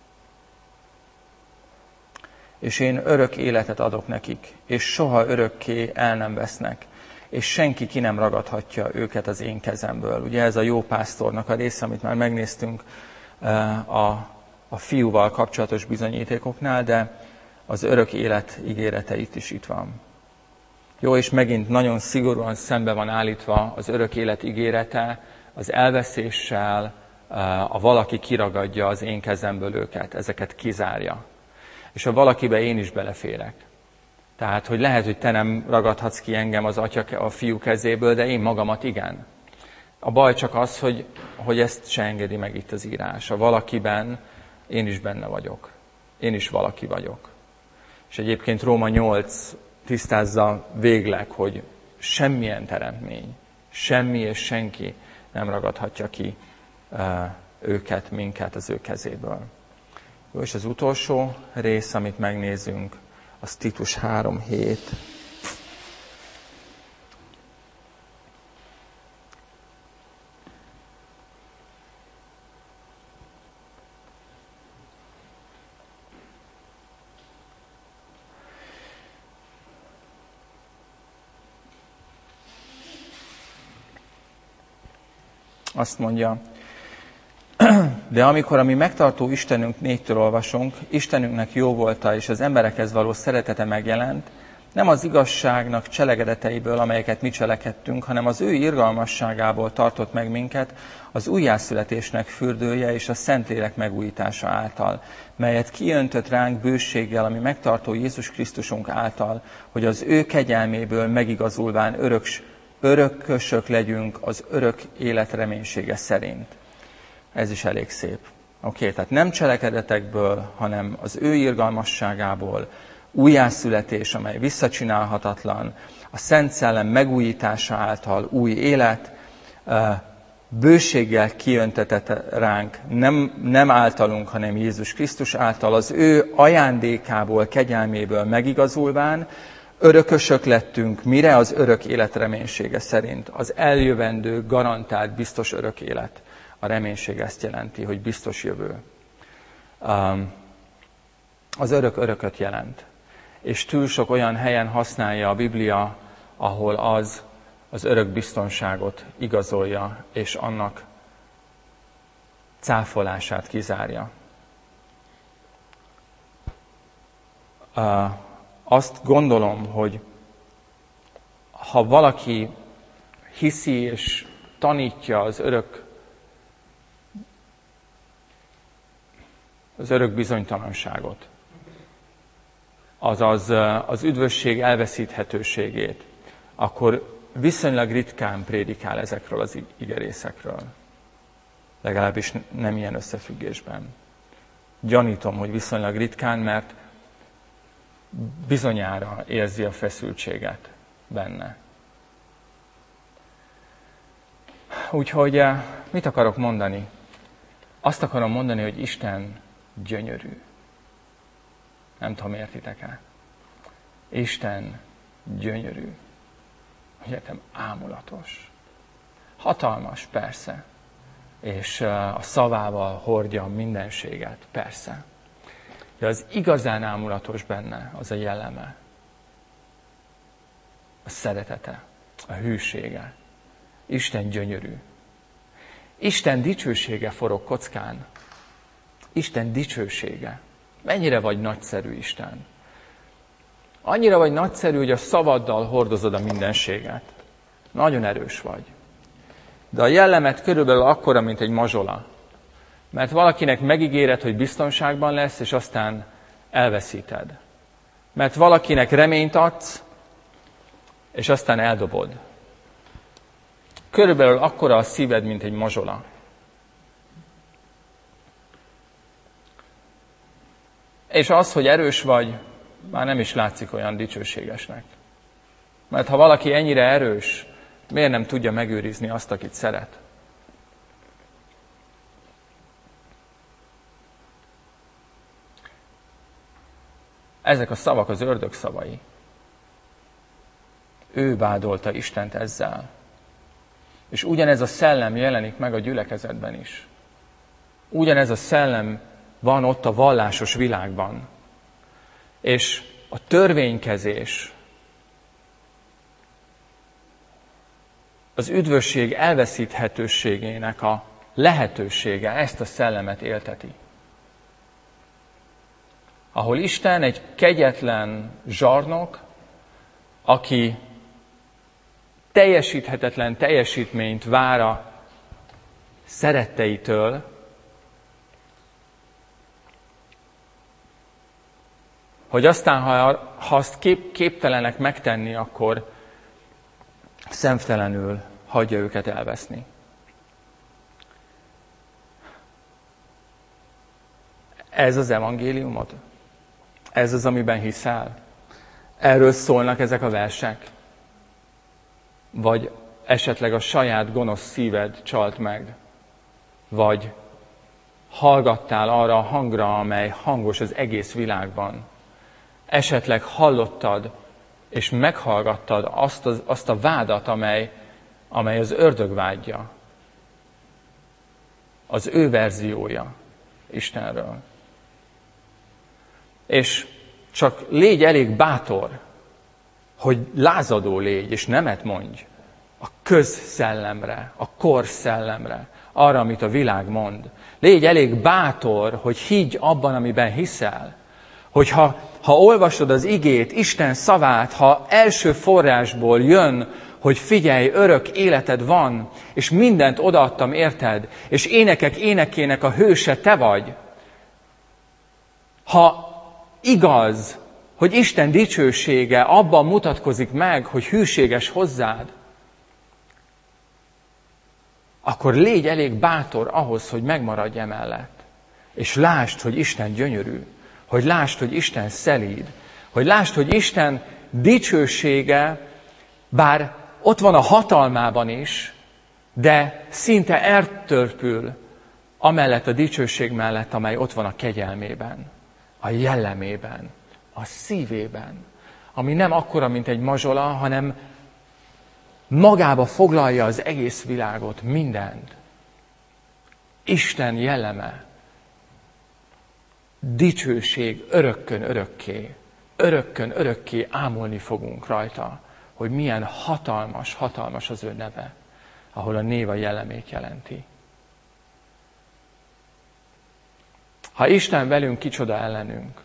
És én örök életet adok nekik, és soha örökké el nem vesznek, és senki ki nem ragadhatja őket az én kezemből. Ugye ez a jó pásztornak a része, amit már megnéztünk uh, a, a fiúval kapcsolatos bizonyítékoknál, de az örök élet ígérete itt is itt van. Jó, és megint nagyon szigorúan szembe van állítva az örök élet ígérete, az elveszéssel, a valaki kiragadja az én kezemből őket, ezeket kizárja. És a valakibe én is beleférek. Tehát, hogy lehet, hogy te nem ragadhatsz ki engem az atya, a fiú kezéből, de én magamat igen. A baj csak az, hogy, hogy ezt se engedi meg itt az írás. A valakiben én is benne vagyok. Én is valaki vagyok. És egyébként Róma nyolc tisztázza végleg, hogy semmilyen teremtmény, semmi és senki nem ragadhatja ki őket, minket az ő kezéből. Jó, és az utolsó rész, amit megnézünk, az Titus három hét. Azt mondja, de amikor a mi megtartó Istenünk négytől olvasunk, Istenünknek jó volta és az emberekhez való szeretete megjelent, nem az igazságnak cselekedeteiből, amelyeket mi cselekedtünk, hanem az ő irgalmasságából tartott meg minket az újjászületésnek fürdője és a Szentlélek megújítása által, melyet kiöntött ránk bőséggel, ami megtartó Jézus Krisztusunk által, hogy az ő kegyelméből megigazulván örök, örökösök legyünk az örök élet reménysége szerint. Ez is elég szép. Oké, okay, tehát nem cselekedetekből, hanem az ő irgalmasságából, újjászületés, amely visszacsinálhatatlan, a Szent Szellem megújítása által új élet, bőséggel kiöntetett ránk, nem, nem általunk, hanem Jézus Krisztus által, az ő ajándékából, kegyelméből megigazulván, örökösök lettünk, mire? Az örök élet reménysége szerint. Az eljövendő, garantált, biztos örök élet. A reménység ezt jelenti, hogy biztos jövő. Az örök örököt jelent. És túl sok olyan helyen használja a Biblia, ahol az az örök biztonságot igazolja, és annak cáfolását kizárja. Azt gondolom, hogy ha valaki hiszi és tanítja az örök, az örök bizonytalanságot, azaz az üdvösség elveszíthetőségét, akkor viszonylag ritkán prédikál ezekről az igerészekről. Legalábbis nem ilyen összefüggésben. Gyanítom, hogy viszonylag ritkán, mert bizonyára érzi a feszültséget benne. Úgyhogy mit akarok mondani? Azt akarom mondani, hogy Isten gyönyörű. Nem tudom, értitek-e? Isten gyönyörű. Egyetem ámulatos. Hatalmas, persze. És a szavával hordja a mindenséget, persze. De az igazán ámulatos benne az a jelleme. A szeretete, a hűsége. Isten gyönyörű. Isten dicsősége forog kockán. Isten dicsősége. Mennyire vagy nagyszerű, Isten? Annyira vagy nagyszerű, hogy a szavaddal hordozod a mindenséget. Nagyon erős vagy. De a jellemet körülbelül akkora, mint egy mazsola. Mert valakinek megígéred, hogy biztonságban lesz, és aztán elveszíted. Mert valakinek reményt adsz, és aztán eldobod. Körülbelül akkora a szíved, mint egy mazsola. És az, hogy erős vagy, már nem is látszik olyan dicsőségesnek. Mert ha valaki ennyire erős, miért nem tudja megőrizni azt, akit szeret? Ezek a szavak az ördög szavai. Ő vádolta Istent ezzel. És ugyanez a szellem jelenik meg a gyülekezetben is. Ugyanez a szellem van ott a vallásos világban. És a törvénykezés, az üdvösség elveszíthetőségének a lehetősége ezt a szellemet élteti. Ahol Isten egy kegyetlen zsarnok, aki teljesíthetetlen teljesítményt vár a szeretteitől, hogy aztán, ha, ha azt kép, képtelenek megtenni, akkor szemtelenül hagyja őket elveszni. Ez az evangéliumod? Ez az, amiben hiszel? Erről szólnak ezek a versek? Vagy esetleg a saját gonosz szíved csalt meg? Vagy hallgattál arra a hangra, amely hangos az egész világban? Esetleg hallottad és meghallgattad azt, az, azt a vádat, amely, amely az ördög vádja. Az ő verziója Istenről. És csak légy elég bátor, hogy lázadó légy, és nemet mondj. a közszellemre, a korszellemre, arra, amit a világ mond. Légy elég bátor, hogy higgy abban, amiben hiszel. Hogyha ha olvasod az igét, Isten szavát, ha első forrásból jön, hogy figyelj, örök életed van, és mindent odaadtam érted, és énekek énekének a hőse te vagy. Ha igaz, hogy Isten dicsősége abban mutatkozik meg, hogy hűséges hozzád, akkor légy elég bátor ahhoz, hogy megmaradj emellett. És lásd, hogy Isten gyönyörű, hogy lásd, hogy Isten szelíd, hogy lásd, hogy Isten dicsősége, bár ott van a hatalmában is, de szinte eltörpül amellett a dicsőség mellett, amely ott van a kegyelmében, a jellemében, a szívében, ami nem akkora, mint egy mazsola, hanem magába foglalja az egész világot, mindent. Isten jelleme, dicsőség örökkön örökké, örökkön örökké ámulni fogunk rajta, hogy milyen hatalmas, hatalmas az ő neve, ahol a név a jellemét jelenti. Ha Isten velünk, kicsoda ellenünk?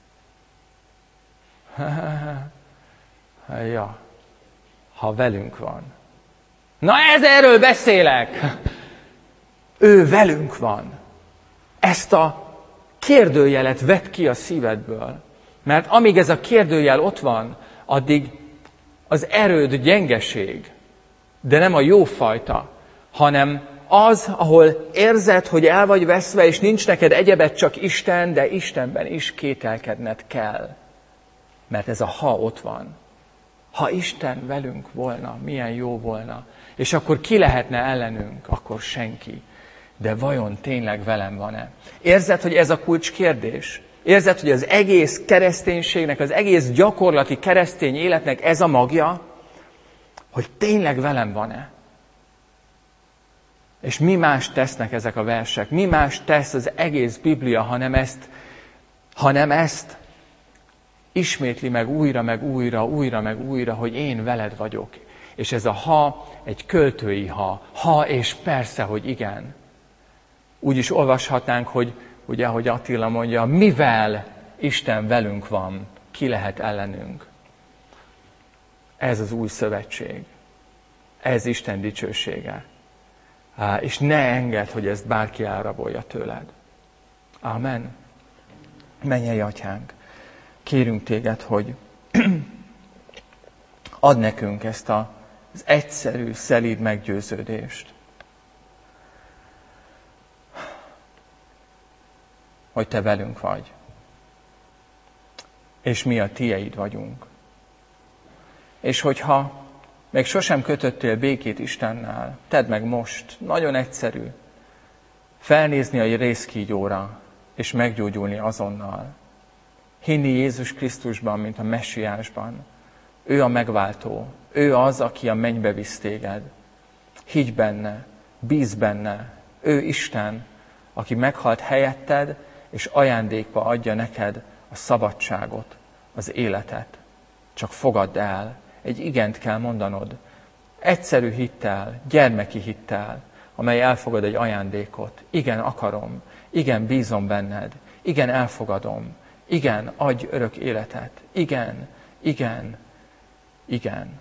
Ja, ha velünk van. Na ez erről beszélek! Ő velünk van. Ezt a kérdőjelet vedd ki a szívedből. Mert amíg ez a kérdőjel ott van, addig az erőd gyengeség, de nem a jó fajta, hanem az, ahol érzed, hogy el vagy veszve, és nincs neked egyebet, csak Isten, de Istenben is kételkedned kell. Mert ez a ha ott van. Ha Isten velünk volna, milyen jó volna, és akkor ki lehetne ellenünk, akkor senki. De vajon tényleg velem van-e? Érzed, hogy ez a kulcskérdés? Érzed, hogy az egész kereszténységnek, az egész gyakorlati keresztény életnek ez a magja, hogy tényleg velem van-e? És mi más tesznek ezek a versek? Mi más tesz az egész Biblia, hanem ezt, hanem ezt ismétli meg újra, meg újra, újra, meg újra, hogy én veled vagyok. És ez a ha egy költői ha. Ha és persze, hogy igen. Úgy is olvashatnánk, hogy ugye, ahogy Attila mondja, mivel Isten velünk van, ki lehet ellenünk. Ez az új szövetség. Ez Isten dicsősége. És ne engedd, hogy ezt bárki elrabolja tőled. Amen. Mennyei Atyánk, kérünk téged, hogy add nekünk ezt a, az egyszerű, szelíd meggyőződést, hogy te velünk vagy, és mi a tieid vagyunk. És hogyha még sosem kötöttél békét Istennel, tedd meg most, nagyon egyszerű, felnézni a rézkígyóra, és meggyógyulni azonnal. Hinni Jézus Krisztusban, mint a Messiásban. Ő a megváltó, ő az, aki a mennybe visz téged. Higgy benne, bízz benne, ő Isten, aki meghalt helyetted, és ajándékba adja neked a szabadságot, az életet. Csak fogadd el, egy igent kell mondanod. Egyszerű hittel, gyermeki hittel, amely elfogad egy ajándékot. Igen, akarom, igen, bízom benned, igen, elfogadom, igen, adj örök életet, igen, igen, igen.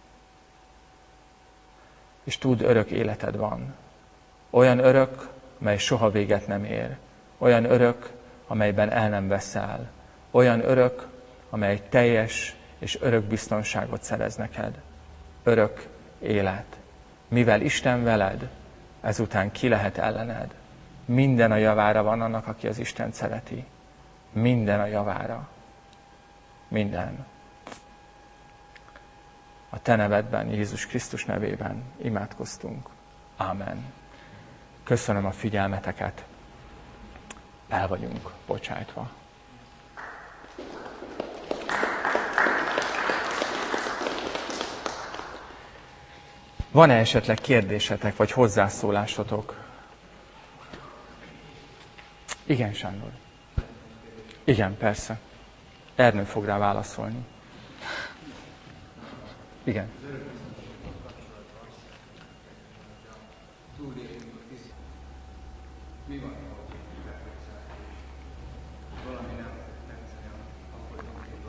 És tudd, örök életed van. Olyan örök, mely soha véget nem ér. Olyan örök, amelyben el nem veszel. Olyan örök, amely teljes és örök biztonságot szerez neked. Örök élet. Mivel Isten veled, ezután ki lehet ellened. Minden a javára van annak, aki az Istent szereti. Minden a javára. Minden. A te nevedben, Jézus Krisztus nevében imádkoztunk. Ámen. Köszönöm a figyelmeteket. El vagyunk bocsájtva. Van-e esetleg kérdésetek, vagy hozzászólásotok? Igen, Sándor. Igen, persze. Ernő fog rá válaszolni. Igen. túlélünk a fizikai. Mi van, hogy valami nem tetszene, akkor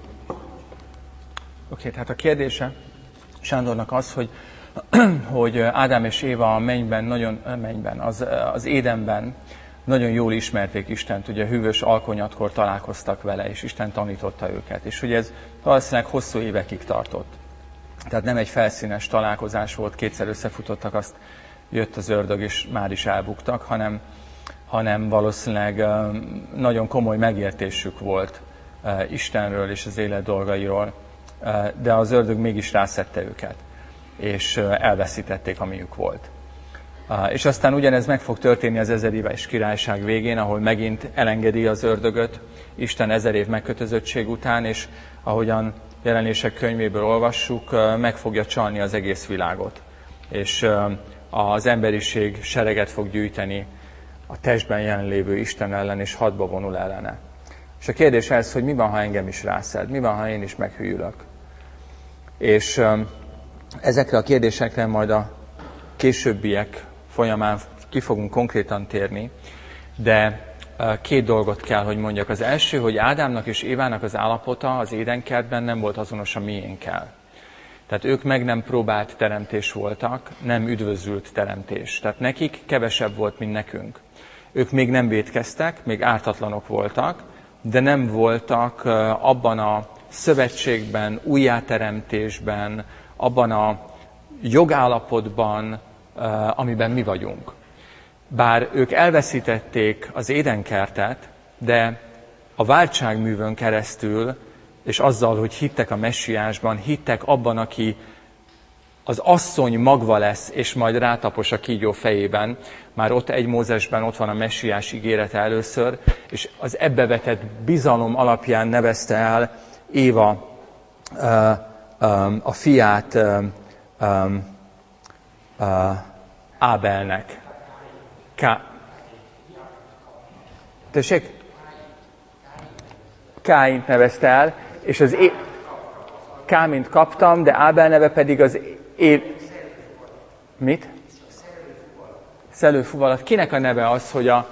Oké, tehát a kérdése Sándornak az, hogy, hogy Ádám és Éva a mennyben, nagyon, mennyben az, az Édenben nagyon jól ismerték Istent, ugye hűvös alkonyatkor találkoztak vele, és Isten tanította őket. És ugye ez valószínűleg hosszú évekig tartott. Tehát nem egy felszínes találkozás volt, kétszer összefutottak, azt jött az ördög, és már is elbuktak, hanem, hanem valószínűleg nagyon komoly megértésük volt Istenről és az élet dolgairól, de az ördög mégis rászedte őket, és elveszítették, amiük volt. És aztán ugyanez meg fog történni az ezer éves királyság végén, ahol megint elengedi az ördögöt Isten ezer év megkötözöttség után, és ahogyan Jelenések könyvéből olvassuk, meg fogja csalni az egész világot. És az emberiség sereget fog gyűjteni a testben jelenlévő Isten ellen, és hadba vonul ellene. És a kérdés ez, hogy mi van, ha engem is rászed? Mi van, ha én is meghűlök? És ezekre a kérdésekre majd a későbbiek folyamán ki fogunk konkrétan térni, de két dolgot kell, hogy mondjak. Az első, hogy Ádámnak és Évának az állapota az édenkertben nem volt azonos a miénkkel. Tehát ők meg nem próbált teremtés voltak, nem üdvözült teremtés. Tehát nekik kevesebb volt, mint nekünk. Ők még nem vétkeztek, még ártatlanok voltak, de nem voltak abban a szövetségben, újjáteremtésben, abban a jogállapotban, amiben mi vagyunk. Bár ők elveszítették az édenkertet, de a váltságművön keresztül, és azzal, hogy hittek a messiásban, hittek abban, aki az asszony magva lesz, és majd rátapos a kígyó fejében. Már ott egy Mózesben ott van a messiás ígérete először, és az ebbe vetett bizalom alapján nevezte el Éva a fiát Ábelnek. Ká... Tessék? Káint nevezte el, és az é... Kámint kaptam, de Ábel neve pedig az é... Mit? Szelőfuvalat. Kinek a neve az, hogy a...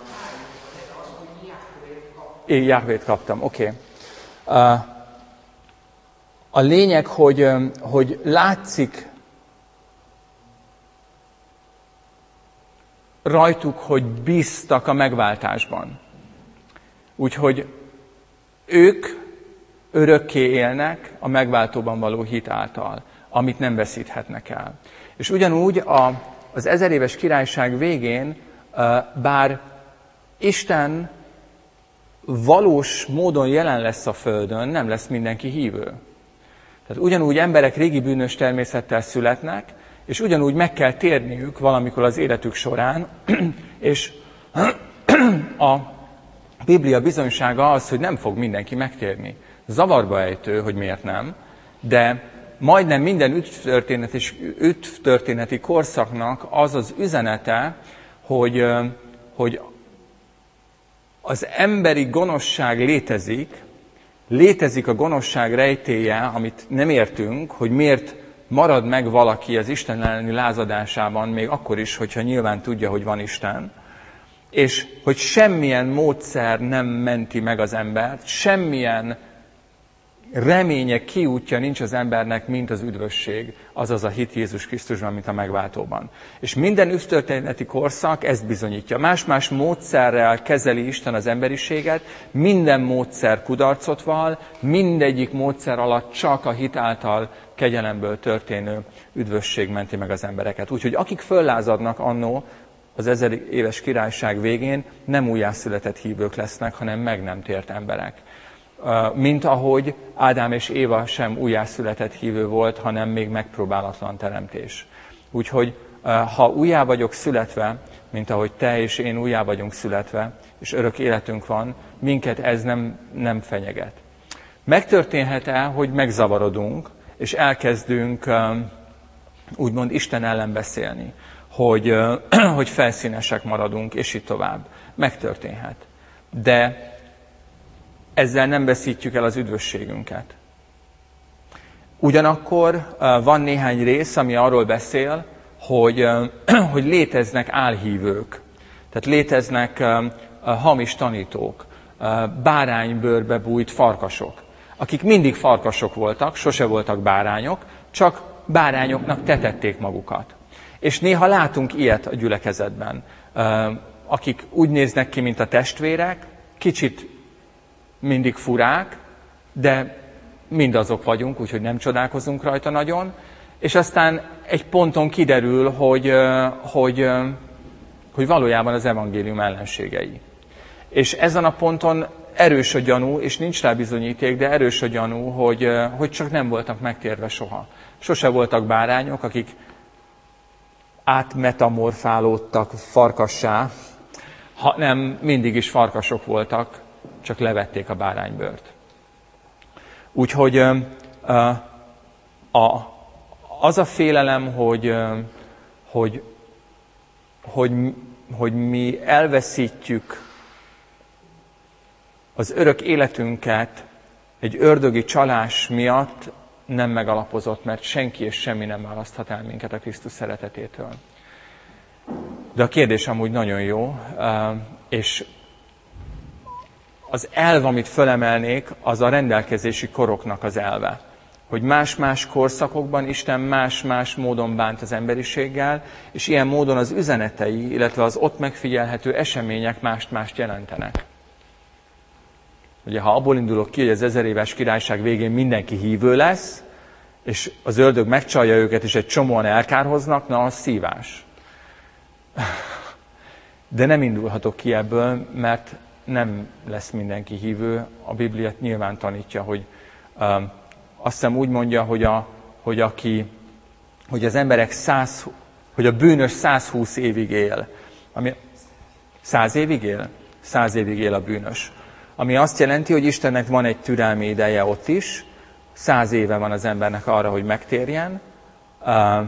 Én Jahvét kaptam, oké. Okay. Uh, a lényeg, hogy, hogy látszik rajtuk, hogy bíztak a megváltásban. Úgyhogy ők örökké élnek a megváltóban való hit által, amit nem veszíthetnek el. És ugyanúgy a, az ezer éves királyság végén, bár Isten valós módon jelen lesz a földön, nem lesz mindenki hívő. Tehát ugyanúgy emberek régi bűnös természettel születnek, és ugyanúgy meg kell térniük valamikor az életük során, és a Biblia bizonysága az, hogy nem fog mindenki megtérni. Zavarba ejtő, hogy miért nem, de majdnem minden üdvtörténet és üdvtörténeti korszaknak az az üzenete, hogy, hogy az emberi gonoszság létezik, létezik a gonoszság rejtélye, amit nem értünk, hogy miért marad meg valaki az Isten elleni lázadásában, még akkor is, hogyha nyilván tudja, hogy van Isten, és hogy semmilyen módszer nem menti meg az embert, semmilyen reménye, kiútja nincs az embernek, mint az üdvösség, azaz a hit Jézus Krisztusban, mint a megváltóban. És minden üdvtörténeti korszak ezt bizonyítja. Más-más módszerrel kezeli Isten az emberiséget, minden módszer kudarcot val, mindegyik módszer alatt csak a hit által kegyelemből történő üdvösség menti meg az embereket. Úgyhogy akik föllázadnak annó az ezer éves királyság végén, nem újjászületett hívők lesznek, hanem meg nem tért emberek. Mint ahogy Ádám és Éva sem újjászületett hívő volt, hanem még megpróbálatlan teremtés. Úgyhogy ha újjá vagyok születve, mint ahogy te és én újjá vagyunk születve, és örök életünk van, minket ez nem, nem fenyeget. Megtörténhet-e, hogy megzavarodunk, és elkezdünk úgymond Isten ellen beszélni, hogy, hogy felszínesek maradunk, és így tovább. Megtörténhet. De ezzel nem veszítjük el az üdvösségünket. Ugyanakkor van néhány rész, ami arról beszél, hogy, hogy léteznek álhívők, tehát léteznek hamis tanítók, báránybőrbe bújt farkasok, akik mindig farkasok voltak, sose voltak bárányok, csak bárányoknak tetették magukat. És néha látunk ilyet a gyülekezetben, akik úgy néznek ki, mint a testvérek, kicsit mindig furák, de mindazok vagyunk, úgyhogy nem csodálkozunk rajta nagyon, és aztán egy ponton kiderül, hogy, hogy, hogy valójában az evangélium ellenségei. És ezen a ponton erős a gyanú, és nincs rá bizonyíték, de erős a gyanú, hogy, hogy csak nem voltak megtérve soha. Sose voltak bárányok, akik átmetamorfálódtak farkassá, hanem mindig is farkasok voltak, csak levették a báránybőrt. Úgyhogy a, az a félelem, hogy, hogy, hogy, hogy mi elveszítjük az örök életünket egy ördögi csalás miatt, nem megalapozott, mert senki és semmi nem választhat el minket a Krisztus szeretetétől. De a kérdés amúgy nagyon jó, és az elv, amit fölemelnék, az a rendelkezési koroknak az elve. Hogy más-más korszakokban Isten más-más módon bánt az emberiséggel, és ilyen módon az üzenetei, illetve az ott megfigyelhető események mást-mást jelentenek. Ugye, ha abból indulok ki, hogy az ezer éves királyság végén mindenki hívő lesz, és az ördög megcsalja őket, és egy csomóan elkárhoznak, na, az szívás. De nem indulhatok ki ebből, mert nem lesz mindenki hívő. A Biblia nyilván tanítja, hogy um, azt hiszem úgy mondja, hogy, a, hogy, aki, hogy az emberek száz, hogy a bűnös százhúsz évig él. Ami, száz évig él? Száz évig él a bűnös. Ami azt jelenti, hogy Istennek van egy türelmi ideje ott is, száz éve van az embernek arra, hogy megtérjen. Uh,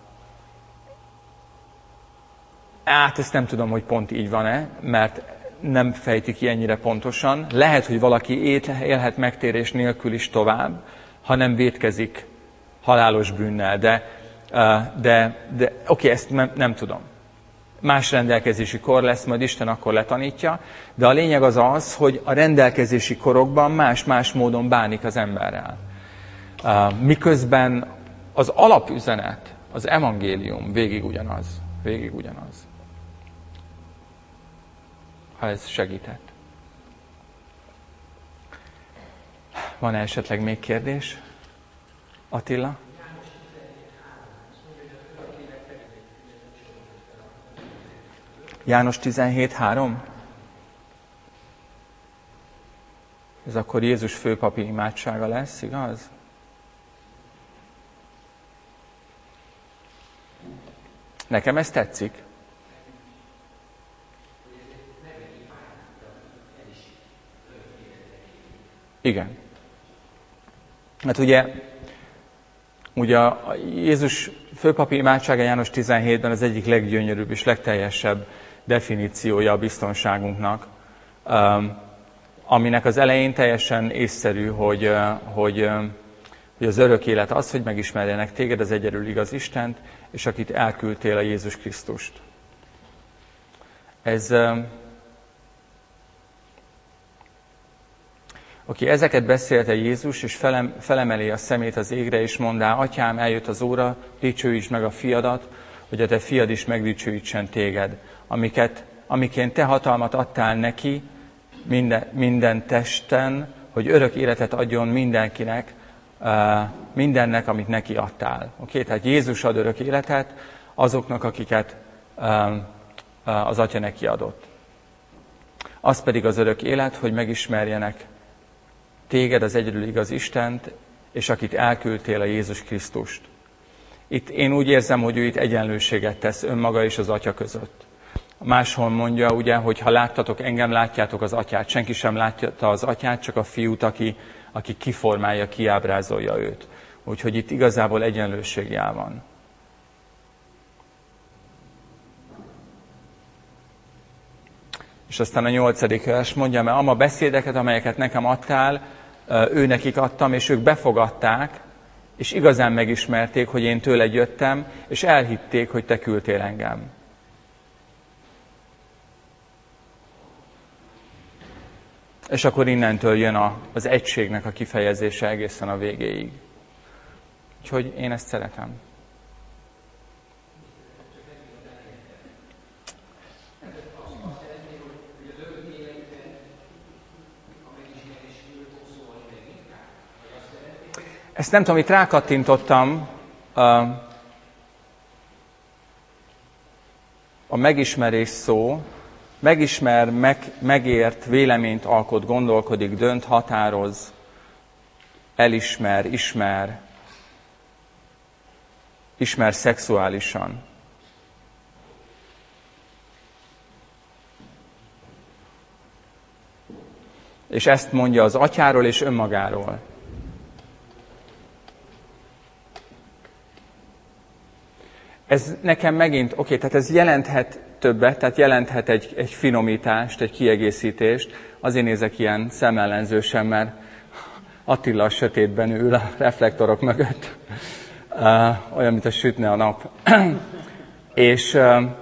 hát ezt nem tudom, hogy pont így van-e, mert nem fejtik ki ennyire pontosan. Lehet, hogy valaki élhet megtérés nélkül is tovább, ha nem vétkezik halálos bűnnel. De, de, de oké, ezt nem, nem tudom. Más rendelkezési kor lesz, majd Isten akkor letanítja, de a lényeg az az, hogy a rendelkezési korokban más-más módon bánik az emberrel. Miközben az alapüzenet, az evangélium végig ugyanaz. Végig ugyanaz. Ha ez segített. Van-e esetleg még kérdés? Attila? János tizenhét három? Ez akkor Jézus főpapi imádsága lesz, igaz? Nekem ez tetszik. Igen. Hát ugye, ugye a Jézus főpapi imádsága János tizenhétben az egyik leggyönyörűbb és legteljesebb definíciója a biztonságunknak, aminek az elején teljesen észszerű, hogy, hogy, hogy az örök élet az, hogy megismerjenek téged, az egyedül igaz Istent, és akit elküldtél, a Jézus Krisztust. Ez, aki ezeket beszélte Jézus, és felem, felemeli a szemét az égre, és mondá, Atyám, eljött az óra, dicsőítsd meg a fiadat, hogy a te fiad is megdicsőítsen téged, amiket, amikén te hatalmat adtál neki, minden, minden testen, hogy örök életet adjon mindenkinek, mindennek, amit neki adtál. Oké? Tehát Jézus ad örök életet azoknak, akiket az Atya neki adott. Az pedig az örök élet, hogy megismerjenek téged, az egyedül igaz Istent, és akit elküldtél, a Jézus Krisztust. Itt én úgy érzem, hogy ő itt egyenlőséget tesz önmaga és az Atya között. Máshol mondja, ugye, hogy ha láttatok engem, látjátok az Atyát. Senki sem látja az Atyát, csak a Fiút, aki, aki kiformálja, kiábrázolja őt. Úgyhogy itt igazából egyenlőség jel van. És aztán a nyolcadik vers mondja, mert ama beszédeket, amelyeket nekem adtál, ő nekik adtam, és ők befogadták, és igazán megismerték, hogy én tőled jöttem, és elhitték, hogy te küldtél engem. És akkor innentől jön a, az egységnek a kifejezése egészen a végéig. Úgyhogy én ezt szeretem. Ezt nem tudom, itt rákattintottam a, a megismerés szó. Megismer, meg, megért, véleményt alkot, gondolkodik, dönt, határoz, elismer, ismer, ismer szexuálisan. És ezt mondja az atyáról és önmagáról. Ez nekem megint, oké, okay, tehát ez jelenthet többet, tehát jelenthet egy, egy finomítást, egy kiegészítést. Azért nézek ilyen szemellenzősen, mert Attila a sötétben ül a reflektorok mögött. Uh, olyan, mint a sütne a nap. És uh, oké,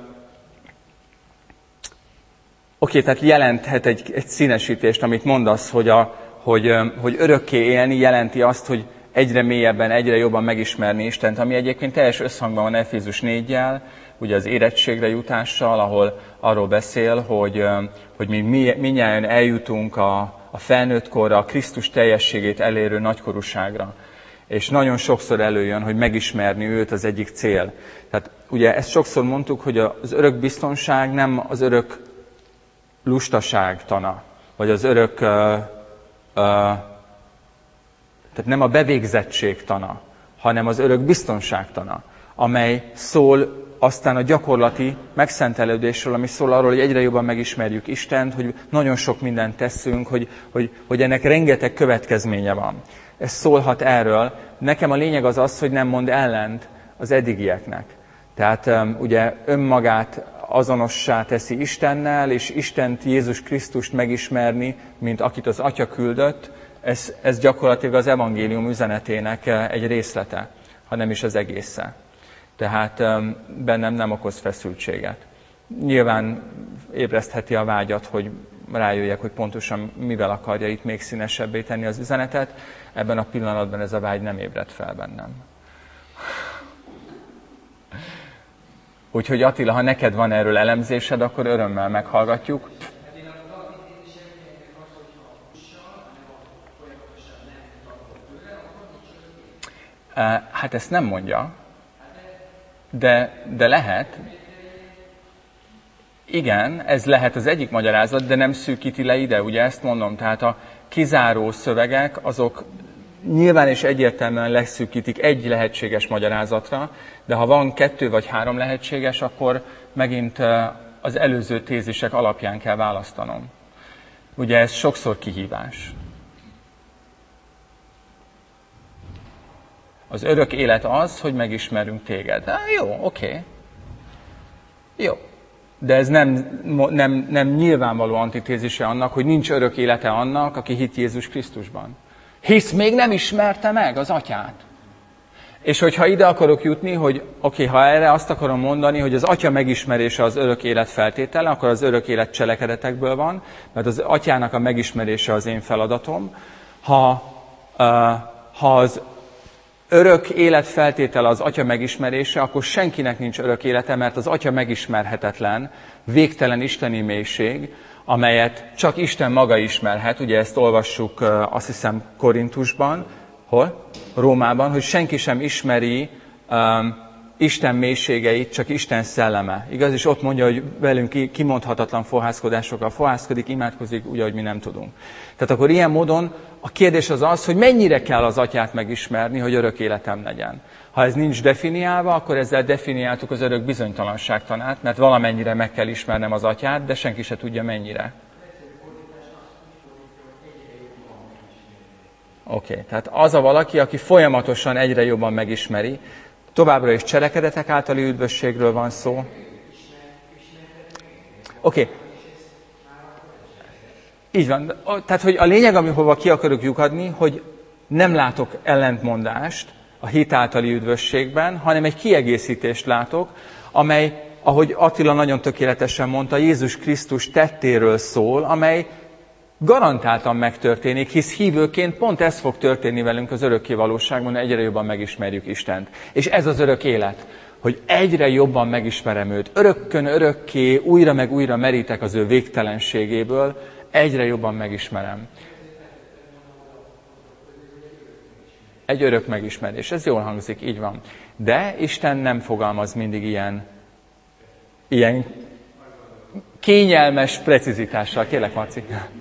okay, tehát jelenthet egy, egy színesítést, amit mondasz, hogy, a, hogy, uh, hogy örökké élni jelenti azt, hogy egyre mélyebben, egyre jobban megismerni Istent, ami egyébként teljes összhangban van Efézus néggyel, ugye az érettségre jutással, ahol arról beszél, hogy, hogy mi mindnyájan eljutunk a, a felnőtt korra, a Krisztus teljességét elérő nagykorúságra. És nagyon sokszor előjön, hogy megismerni őt az egyik cél. Tehát ugye ezt sokszor mondtuk, hogy az örök biztonság nem az örök lustaság tana, vagy az örök... Uh, uh, Tehát nem a bevégzettség tana, hanem az örök biztonság tana, amely szól aztán a gyakorlati megszentelődésről, ami szól arról, hogy egyre jobban megismerjük Istent, hogy nagyon sok mindent teszünk, hogy, hogy, hogy ennek rengeteg következménye van. Ez szólhat erről. Nekem a lényeg az az, hogy nem mond ellent az eddigieknek. Tehát um, ugye önmagát azonossá teszi Istennel, és Istent, Jézus Krisztust megismerni, mint akit az Atya küldött, Ez, ez gyakorlatilag az evangélium üzenetének egy részlete, hanem is az egésze. Tehát bennem nem okoz feszültséget. Nyilván ébresztheti a vágyat, hogy rájöjjek, hogy pontosan mivel akarja itt még színesebbé tenni az üzenetet. Ebben a pillanatban ez a vágy nem ébred fel bennem. Úgyhogy Attila, ha neked van erről elemzésed, akkor örömmel meghallgatjuk. Hát ezt nem mondja, de, de lehet. Igen, ez lehet az egyik magyarázat, de nem szűkíti le ide, ugye ezt mondom. Tehát a kizáró szövegek, azok nyilván és egyértelműen leszűkítik egy lehetséges magyarázatra, de ha van kettő vagy három lehetséges, akkor megint az előző tézisek alapján kell választanom. Ugye ez sokszor kihívás. Az örök élet az, hogy megismerünk téged. Há, jó, oké. Okay. Jó. De ez nem, nem, nem nyilvánvaló antitézise annak, hogy nincs örök élete annak, aki hit Jézus Krisztusban. Hisz még nem ismerte meg az Atyát. És hogyha ide akarok jutni, hogy oké, okay, ha erre azt akarom mondani, hogy az Atya megismerése az örök élet feltétele, akkor az örök élet cselekedetekből van, mert az Atyának a megismerése az én feladatom. Ha, uh, ha az örök élet feltétele az Atya megismerése, akkor senkinek nincs örök élete, mert az Atya megismerhetetlen, végtelen isteni mélység, amelyet csak Isten maga ismerhet. Ugye ezt olvassuk, azt hiszem, Korintusban, hol? Rómában, hogy senki sem ismeri um, Isten mélységeit, csak Isten szelleme. Igaz? És ott mondja, hogy velünk kimondhatatlan fohászkodásokkal fohászkodik, imádkozik, úgy, ahogy mi nem tudunk. Tehát akkor ilyen módon a kérdés az az, hogy mennyire kell az Atyát megismerni, hogy örök életem legyen. Ha ez nincs definiálva, akkor ezzel definiáltuk az örök bizonytalanságtanát, mert valamennyire meg kell ismernem az Atyát, de senki se tudja mennyire. Oké, okay, tehát az a valaki, aki folyamatosan egyre jobban megismeri, továbbra is cselekedetek általi üdvösségről van szó. Oké. Okay. Így van. Tehát, hogy a lényeg, amihova ki akarok lyukadni, hogy nem látok ellentmondást a hit általi üdvösségben, hanem egy kiegészítést látok, amely, ahogy Attila nagyon tökéletesen mondta, Jézus Krisztus tettéről szól, amely garantáltan megtörténik, hisz hívőként pont ez fog történni velünk az örökké valóságban, hogy egyre jobban megismerjük Istent. És ez az örök élet, hogy egyre jobban megismerem őt. Örökkön örökké, újra meg újra merítek az ő végtelenségéből, egyre jobban megismerem. Egy örök megismerés. Ez jól hangzik, így van. De Isten nem fogalmaz mindig ilyen, ilyen kényelmes precizitással. Kérlek, Marci.